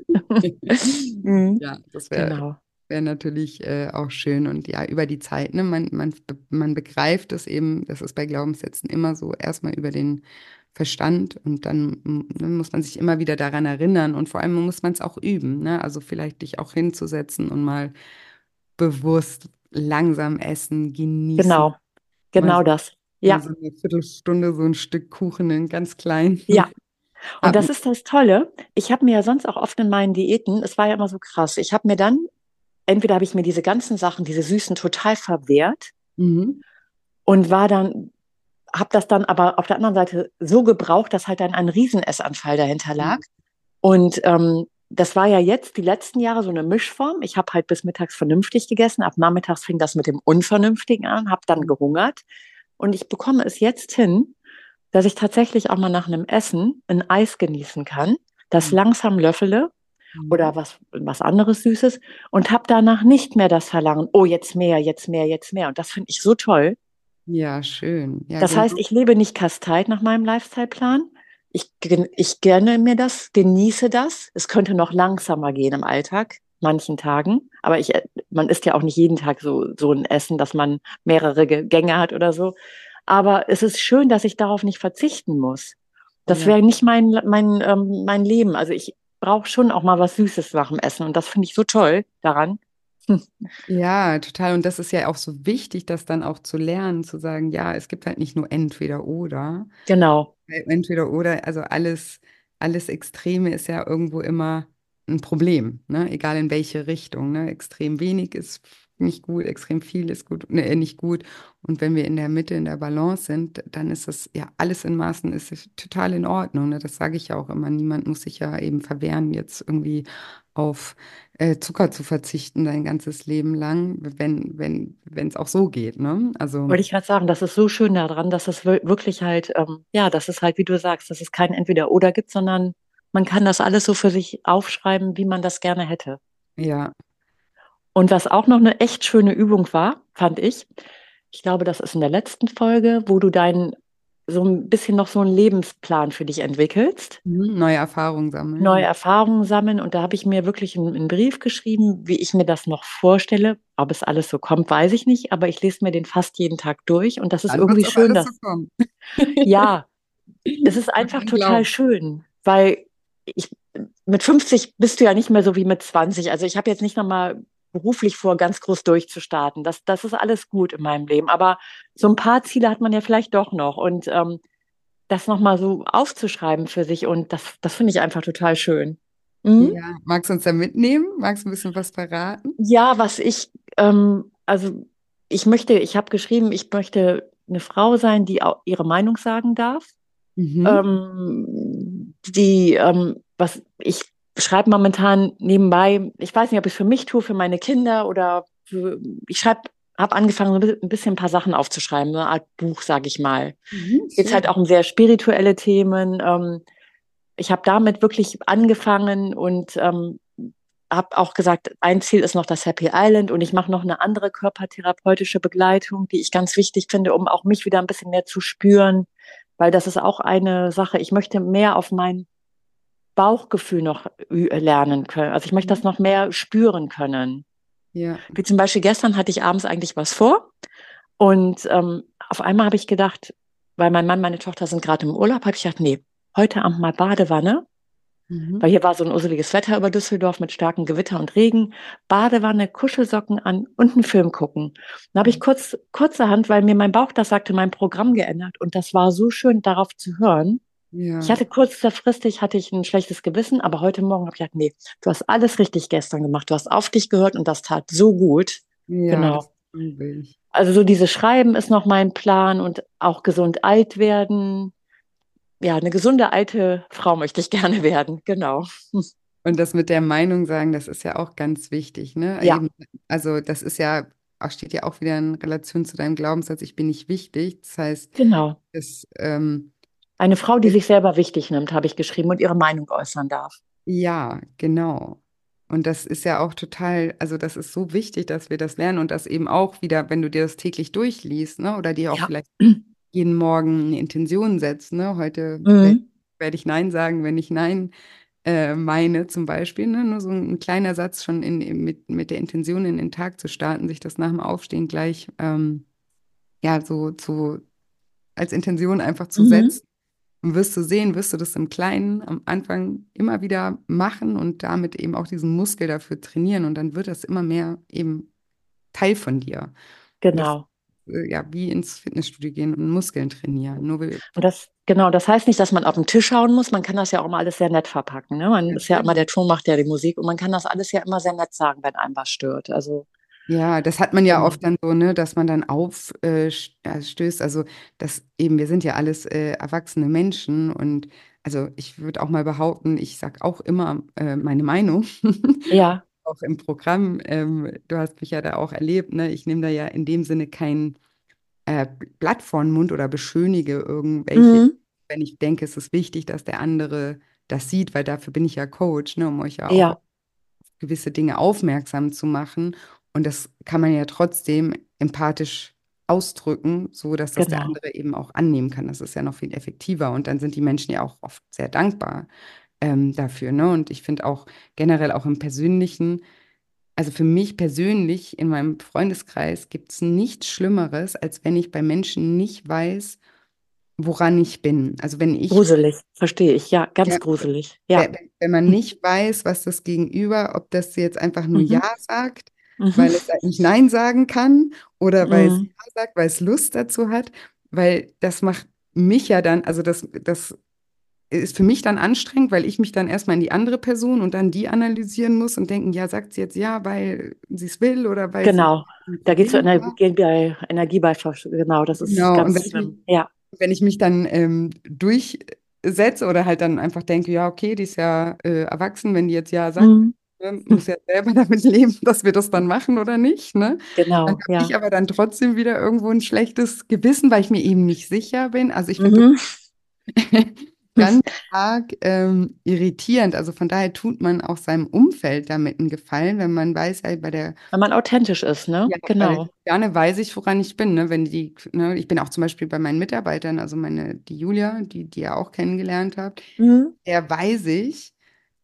Mhm. Ja, das Genau. wär natürlich auch schön. Und ja, über die Zeit, ne, man begreift es eben, das ist bei Glaubenssätzen immer so, erstmal über den Verstand und dann muss man sich immer wieder daran erinnern und vor allem muss man es auch üben, ne? Also vielleicht dich auch hinzusetzen und mal bewusst langsam essen, genießen, Genau. mal, Genau das. mal Ja. so eine Viertelstunde so ein Stück Kuchen in ganz klein Ja. Und das haben. ist das Tolle. Ich habe mir ja sonst auch oft in meinen Diäten, es war ja immer so krass, ich habe mir dann, entweder habe ich mir diese ganzen Sachen, diese Süßen total verwehrt Mhm. und war dann, habe das dann aber auf der anderen Seite so gebraucht, dass halt dann ein Riesenessanfall dahinter lag. Und das war ja jetzt die letzten Jahre so eine Mischform. Ich habe halt bis mittags vernünftig gegessen. Ab nachmittags fing das mit dem Unvernünftigen an, habe dann gehungert. Und ich bekomme es jetzt hin, dass ich tatsächlich auch mal nach einem Essen ein Eis genießen kann, das Mhm. langsam löffele Mhm. oder was anderes Süßes und habe danach nicht mehr das Verlangen, oh, jetzt mehr, jetzt mehr, jetzt mehr. Und das finde ich so toll. Ja, schön. Ja, Das heißt, genau. ich lebe nicht kasteit nach meinem Lifestyle-Plan. Ich gönne mir das, genieße das. Es könnte noch langsamer gehen im Alltag, manchen Tagen. Aber man isst ja auch nicht jeden Tag so ein Essen, dass man mehrere Gänge hat oder so. Aber es ist schön, dass ich darauf nicht verzichten muss. Das Ja. wäre nicht mein Leben. Also ich brauche schon auch mal was Süßes nach dem Essen. Und das finde ich so toll daran. Hm. Ja, total. Und das ist ja auch so wichtig, das dann auch zu lernen, zu sagen, ja, es gibt halt nicht nur entweder oder. Genau, Weil entweder oder, also alles Extreme ist ja irgendwo immer ein Problem, ne? Egal in welche Richtung, ne? Extrem wenig ist nicht gut, extrem viel ist gut, ne, nicht gut. Und wenn wir in der Mitte, in der Balance sind, dann ist das ja alles in Maßen ist total in Ordnung, ne? Das sage ich ja auch immer. Niemand muss sich ja eben verwehren, jetzt irgendwie auf Zucker zu verzichten sein ganzes Leben lang, wenn es auch so geht, ne? Also wollte ich gerade sagen, das ist so schön daran, dass es wirklich halt, ja, dass es halt, wie du sagst, dass es kein Entweder-Oder gibt, sondern man kann das alles so für sich aufschreiben, wie man das gerne hätte. ja. Und was auch noch eine echt schöne Übung war, fand ich glaube, das ist in der letzten Folge, wo du so ein bisschen noch so einen Lebensplan für dich entwickelst, Neue Erfahrungen neue sammeln. Erfahrungen sammeln. Und da habe ich mir wirklich einen Brief geschrieben, wie ich mir das noch vorstelle. Ob es alles so kommt, weiß ich nicht, aber ich lese mir den fast jeden Tag durch. Und das ist Dann wird irgendwie es auch schön, alles so dass, kommen. ja, es ist Kann einfach man total glauben. schön, weil ich, mit 50 bist du ja nicht mehr so wie mit 20. Also ich habe jetzt nicht nochmal beruflich vor, ganz groß durchzustarten. Das ist alles gut in meinem Leben. Aber so ein paar Ziele hat man ja vielleicht doch noch. Und das nochmal so aufzuschreiben für sich, und das finde ich einfach total schön. Mhm. Ja, magst du uns da mitnehmen? Magst du ein bisschen was verraten? Ja, also ich habe geschrieben, ich möchte eine Frau sein, die auch ihre Meinung sagen darf. Mhm. Was ich schreibe momentan nebenbei, ich weiß nicht, ob ich es für mich tue, für meine Kinder oder ich schreibe habe angefangen, so ein bisschen ein paar Sachen aufzuschreiben, so eine Art Buch, sage ich mal. Geht Schön. halt auch um sehr spirituelle Themen. Ich habe damit wirklich angefangen und habe auch gesagt, ein Ziel ist noch das Happy Island und ich mache noch eine andere körpertherapeutische Begleitung, die ich ganz wichtig finde, um auch mich wieder ein bisschen mehr zu spüren, weil das ist auch eine Sache. Ich möchte mehr auf mein Bauchgefühl noch lernen können. Also ich möchte das noch mehr spüren können. Ja, Wie zum Beispiel gestern hatte ich abends eigentlich was vor und auf einmal habe ich gedacht, weil mein Mann, meine Tochter sind gerade im Urlaub, habe ich gedacht, nee, heute Abend mal Badewanne, mhm. weil hier war so ein urseliges Wetter über Düsseldorf mit starkem Gewitter und Regen. Badewanne, Kuschelsocken an und einen Film gucken. Dann habe ich kurzerhand, weil mir mein Bauch das sagte, mein Programm geändert und das war so schön, darauf zu hören. Ich Ja, hatte kurzfristig hatte ich ein schlechtes Gewissen, aber heute Morgen habe ich gedacht, nee, du hast alles richtig gestern gemacht. Du hast auf dich gehört und das tat so gut. ja, Genau. das will ich. Also so dieses Schreiben ist noch mein Plan und auch gesund alt werden. Ja, eine gesunde alte Frau möchte ich gerne werden. Genau. Und das mit der Meinung sagen, das ist ja auch ganz wichtig, ne? Ja, Eben, also das ist ja, auch steht ja auch wieder in Relation zu deinem Glaubenssatz, ich bin nicht wichtig. Das heißt, genau. es, Eine Frau, die sich selber wichtig nimmt, habe ich geschrieben und ihre Meinung äußern darf. ja, genau. Und das ist ja auch total, also das ist so wichtig, dass wir das lernen und das eben auch wieder, wenn du dir das täglich durchliest, ne? Oder dir auch Ja. vielleicht jeden Morgen eine Intention setzt, ne? Heute Mhm. werde ich Nein sagen, wenn ich Nein meine zum Beispiel, ne? Nur so ein kleiner Satz schon mit der Intention in den Tag zu starten, sich das nach dem Aufstehen gleich ja so als Intention einfach zu Mhm. setzen. Und wirst du sehen, wirst du das im Kleinen am Anfang immer wieder machen und damit eben auch diesen Muskel dafür trainieren und dann wird das immer mehr eben Teil von dir. Und das Genau. ja wie ins Fitnessstudio gehen und Muskeln trainieren. Nur wir, Und das, genau, das heißt nicht, dass man auf den Tisch schauen muss. Man kann das ja auch mal alles sehr nett verpacken. Ne? Man ist ja immer, der natürlich. Ton macht ja die Musik und man kann das alles ja immer sehr nett sagen, wenn einem was stört. Also, Ja, das hat man ja genau. oft dann so, ne, dass man dann aufstößt. Also, das eben, wir sind ja alles erwachsene Menschen und also ich würde auch mal behaupten, ich sage auch immer meine Meinung, Ja, auch im Programm. Du hast mich ja da auch erlebt, ne? Ich nehme da ja in dem Sinne kein Blatt vor den Mund oder beschönige irgendwelche, mhm. wenn ich denke, es ist wichtig, dass der andere das sieht, weil dafür bin ich ja Coach, ne, um euch ja auch Ja, gewisse Dinge aufmerksam zu machen. Und das kann man ja trotzdem empathisch ausdrücken, so dass das der genau. andere eben auch annehmen kann. Das ist ja noch viel effektiver. Und dann sind die Menschen ja auch oft sehr dankbar dafür. Ne? Und ich finde auch generell auch im Persönlichen, also für mich persönlich in meinem Freundeskreis gibt es nichts Schlimmeres, als wenn ich bei Menschen nicht weiß, woran ich bin. Also wenn ich Gruselig, verstehe ich. Ja, ja, ganz gruselig. Ja. wenn man nicht weiß, was das Gegenüber, ob das jetzt einfach nur Mhm. Ja sagt, Mhm. weil es halt nicht Nein sagen kann, oder weil es Ja Mhm. sagt, weil es Lust dazu hat, weil das macht mich ja dann, also das ist für mich dann anstrengend, weil ich mich dann erstmal in die andere Person und dann die analysieren muss und denken, ja, sagt sie jetzt ja, weil sie es will oder weil sie Genau. ein Da geht es Problem hat. Energie bei, genau, das ist Genau, und ganz schlimm. Ja. wenn ich mich dann durchsetze oder halt dann einfach denke, ja, okay, die ist ja erwachsen, wenn die jetzt ja sagt, Mhm. ne, muss ja selber damit leben, dass wir das dann machen oder nicht, ne? Dann Genau, habe ich ja. aber dann trotzdem wieder irgendwo ein schlechtes Gewissen, weil ich mir eben nicht sicher bin. Also ich finde Mhm. ganz arg irritierend. Also von daher tut man auch seinem Umfeld damit einen Gefallen, wenn man weiß, ja, Wenn man authentisch ist, ne? ja, bei der Genau. Christiane weiß ich, woran ich bin, ne? Wenn die, ne, ich bin auch zum Beispiel bei meinen Mitarbeitern, also die Julia, die ihr auch kennengelernt habt, Mhm. der weiß ich,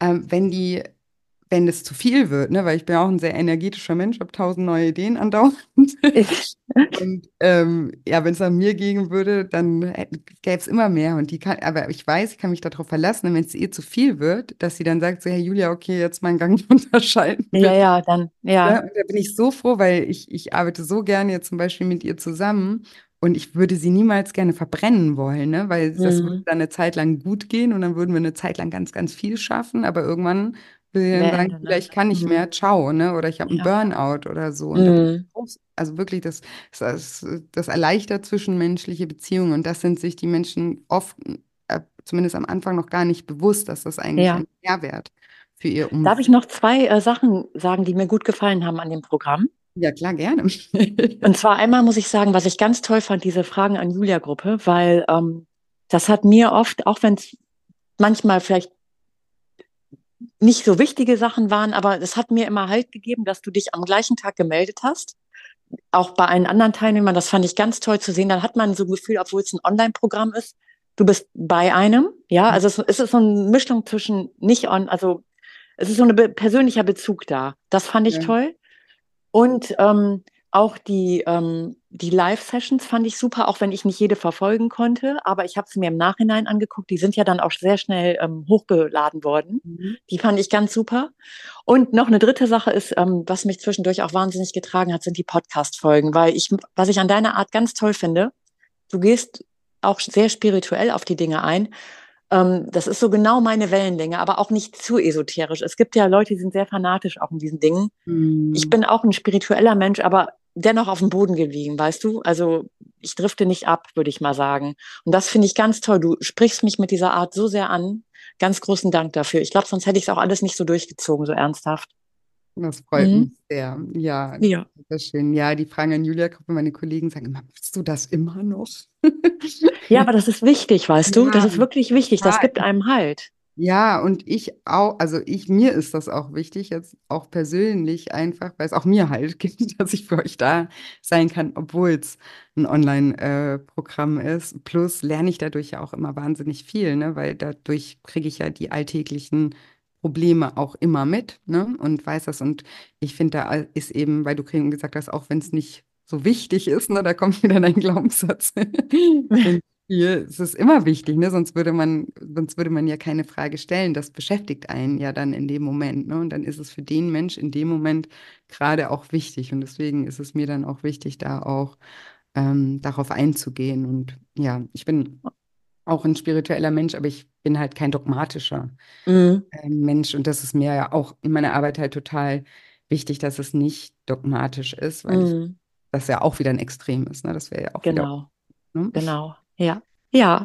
wenn es zu viel wird, ne? Weil ich bin auch ein sehr energetischer Mensch, habe 1000 neue Ideen andauernd. Ich, Und ja, wenn es an mir gehen würde, dann gäbe es immer mehr. Und die kann, aber ich weiß, ich kann mich darauf verlassen, wenn es ihr zu viel wird, dass sie dann sagt, so, hey Julia, okay, jetzt meinen Gang runterschalten, ja, bitte. ja, dann, Ja, ja. und da bin ich so froh, weil ich arbeite so gerne jetzt zum Beispiel mit ihr zusammen und ich würde sie niemals gerne verbrennen wollen, ne? Weil das würde Mhm. dann eine Zeit lang gut gehen und dann würden wir eine Zeit lang ganz, ganz viel schaffen, aber irgendwann will sie dann Mehr sagen, Ende, ne? vielleicht ich kann nicht Mhm. mehr, ciao, ne? Oder ich habe einen Ja. Burnout oder so. Und da bin ich Mhm. also wirklich, das erleichtert zwischenmenschliche Beziehungen und das sind sich die Menschen oft, zumindest am Anfang, noch gar nicht bewusst, dass das eigentlich Ja. ein Mehrwert für ihr Darf ich Umfeld. noch zwei Sachen sagen, die mir gut gefallen haben an dem Programm? Ja, klar, gerne. Und zwar einmal muss ich sagen, was ich ganz toll fand, diese Fragen an Julia-Gruppe, weil das hat mir oft, auch wenn es manchmal vielleicht nicht so wichtige Sachen waren, aber es hat mir immer Halt gegeben, dass du dich am gleichen Tag gemeldet hast. Auch bei allen anderen Teilnehmern, das fand ich ganz toll zu sehen. Dann hat man so ein Gefühl, obwohl es ein Online-Programm ist, du bist bei einem. Ja, also es ist so eine Mischung zwischen nicht on, also es ist so ein persönlicher Bezug da. Das fand ich Ja. toll. Und auch die Live-Sessions fand ich super, auch wenn ich nicht jede verfolgen konnte. Aber ich habe sie mir im Nachhinein angeguckt. Die sind ja dann auch sehr schnell hochgeladen worden. Mhm. Die fand ich ganz super. Und noch eine dritte Sache ist, was mich zwischendurch auch wahnsinnig getragen hat, sind die Podcast-Folgen. Weil was ich an deiner Art ganz toll finde, du gehst auch sehr spirituell auf die Dinge ein. Das ist so genau meine Wellenlänge, aber auch nicht zu esoterisch. Es gibt ja Leute, die sind sehr fanatisch auch in diesen Dingen. Ich Mhm. bin auch ein spiritueller Mensch, aber dennoch auf dem Boden geblieben, weißt du? Also ich drifte nicht ab, würde ich mal sagen. Und das finde ich ganz toll. Du sprichst mich mit dieser Art so sehr an. Ganz großen Dank dafür. Ich glaube, sonst hätte ich es auch alles nicht so durchgezogen, so ernsthaft. Das freut mich Mhm. sehr. Ja, Ja. sehr schön. Ja, die Fragen an Julia-Gruppe, meine Kollegen sagen immer, machst du das immer noch? Ja, aber das ist wichtig, weißt du? Das Ja, ist wirklich wichtig. Das total. gibt einem Halt. Ja, und ich auch, also mir ist das auch wichtig, jetzt auch persönlich einfach, weil es auch mir halt gibt, dass ich für euch da sein kann, obwohl es ein Online-Programm ist. Plus lerne ich dadurch ja auch immer wahnsinnig viel, ne? Weil dadurch kriege ich ja die alltäglichen Probleme auch immer mit, ne? Und weiß das. Und ich finde, da ist eben, weil du eben gesagt hast, auch wenn es nicht so wichtig ist, ne, da kommt wieder dein Glaubenssatz ins Spiel. Es ist immer wichtig, ne? Sonst würde man ja keine Frage stellen. Das beschäftigt einen ja dann in dem Moment, ne? Und dann ist es für den Mensch in dem Moment gerade auch wichtig. Und deswegen ist es mir dann auch wichtig, da auch darauf einzugehen. Und ja, ich bin auch ein spiritueller Mensch, aber ich bin halt kein dogmatischer Mhm. Mensch. Und das ist mir ja auch in meiner Arbeit halt total wichtig, dass es nicht dogmatisch ist, weil Mhm. das ja auch wieder ein Extrem ist, ne? Das wäre ja auch wieder, Genau, ne? genau. Ja. Ja.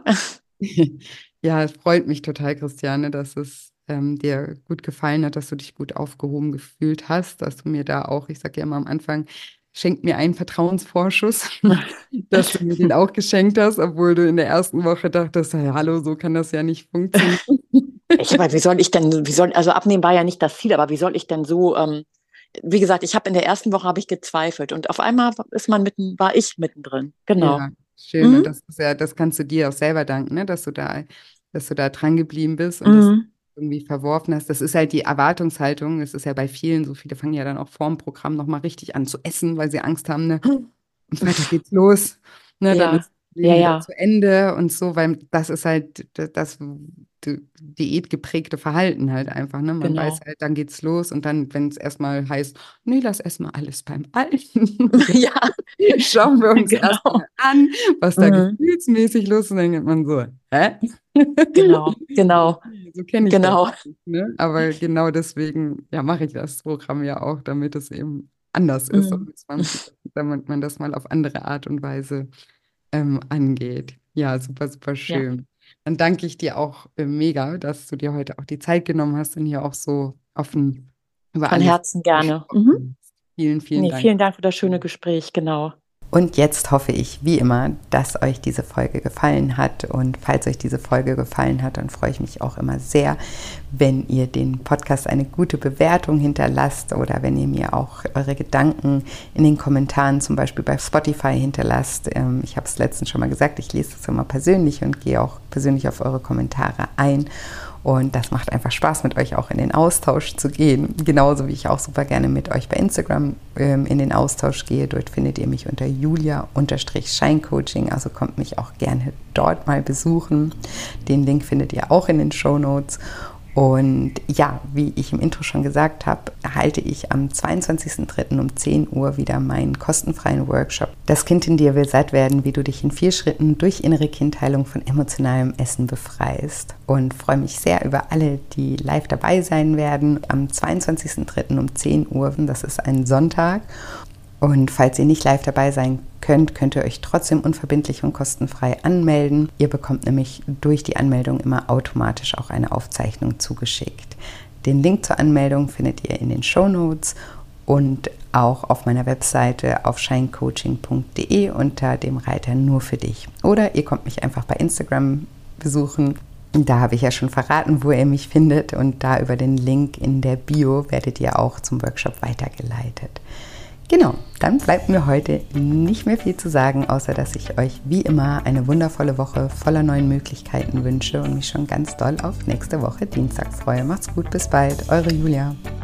Ja, es freut mich total, Christiane, dass es dir gut gefallen hat, dass du dich gut aufgehoben gefühlt hast, dass du mir da auch, ich sage ja immer am Anfang, schenk mir einen Vertrauensvorschuss, dass du mir den auch geschenkt hast, obwohl du in der ersten Woche dachtest, hey, hallo, so kann das ja nicht funktionieren. Aber wie soll ich denn, also abnehmen war ja nicht das Ziel, aber wie soll ich denn so, wie gesagt, ich habe in der ersten Woche habe ich gezweifelt und auf einmal war ich mittendrin. Genau. Ja, schön. Und Mhm. das ist ja, das kannst du dir auch selber danken, ne? Dass du da dran geblieben bist und das Mhm. irgendwie verworfen hast. Das ist halt die Erwartungshaltung. Es ist ja bei vielen so, viele fangen ja dann auch vorm Programm nochmal richtig an zu essen, weil sie Angst haben, ne? Und Freitag geht's los, ne? Dann ist Ja, das ja, Leben wieder ja, zu Ende und so, weil das ist halt das diätgeprägte Verhalten halt einfach, ne? Man weiß genau. halt, dann geht's los und dann, wenn es erstmal heißt, nee, lass erstmal alles beim Alten. Ja, Schauen wir uns genau. erstmal an, was da Mhm. gefühlsmäßig los ist. Und dann denkt man so, hä? Genau, genau, So kenne ich das genau. nicht, ne? Aber genau deswegen, ja, mache ich das Programm ja auch, damit es eben anders ist Mhm. und damit man das mal auf andere Art und Weise angeht. Ja, super, super Ja, schön. Dann danke ich dir auch mega, dass du dir heute auch die Zeit genommen hast und hier auch so offen über von alles Herzen gerne. Mhm. gesprochen hast. Vielen, vielen Nee, Dank. vielen Dank für das schöne Gespräch, genau. Und jetzt hoffe ich, wie immer, dass euch diese Folge gefallen hat. Und falls euch diese Folge gefallen hat, dann freue ich mich auch immer sehr, wenn ihr den Podcast eine gute Bewertung hinterlasst oder wenn ihr mir auch eure Gedanken in den Kommentaren, zum Beispiel bei Spotify, hinterlasst. Ich habe es letztens schon mal gesagt, ich lese das immer persönlich und gehe auch persönlich auf eure Kommentare ein. Und das macht einfach Spaß, mit euch auch in den Austausch zu gehen. Genauso wie ich auch super gerne mit euch bei Instagram in den Austausch gehe. Dort findet ihr mich unter Julia-Scheincoaching. Also kommt mich auch gerne dort mal besuchen. Den Link findet ihr auch in den Shownotes. Und ja, wie ich im Intro schon gesagt habe, halte ich am 22.03. um 10 Uhr wieder meinen kostenfreien Workshop Das Kind in dir will satt werden, wie du dich in 4 Schritten durch innere Kindheilung von emotionalem Essen befreist. Und freue mich sehr über alle, die live dabei sein werden. Am 22.03. um 10 Uhr, das ist ein Sonntag. Und falls ihr nicht live dabei sein könnt, könnt ihr euch trotzdem unverbindlich und kostenfrei anmelden. Ihr bekommt nämlich durch die Anmeldung immer automatisch auch eine Aufzeichnung zugeschickt. Den Link zur Anmeldung findet ihr in den Shownotes. und auch auf meiner Webseite auf shinecoaching.de unter dem Reiter nur für dich. Oder ihr kommt mich einfach bei Instagram besuchen. Da habe ich ja schon verraten, wo ihr mich findet, und da über den Link in der Bio werdet ihr auch zum Workshop weitergeleitet. Genau, dann bleibt mir heute nicht mehr viel zu sagen, außer dass ich euch wie immer eine wundervolle Woche voller neuen Möglichkeiten wünsche und mich schon ganz doll auf nächste Woche Dienstag freue. Macht's gut, bis bald, eure Julia.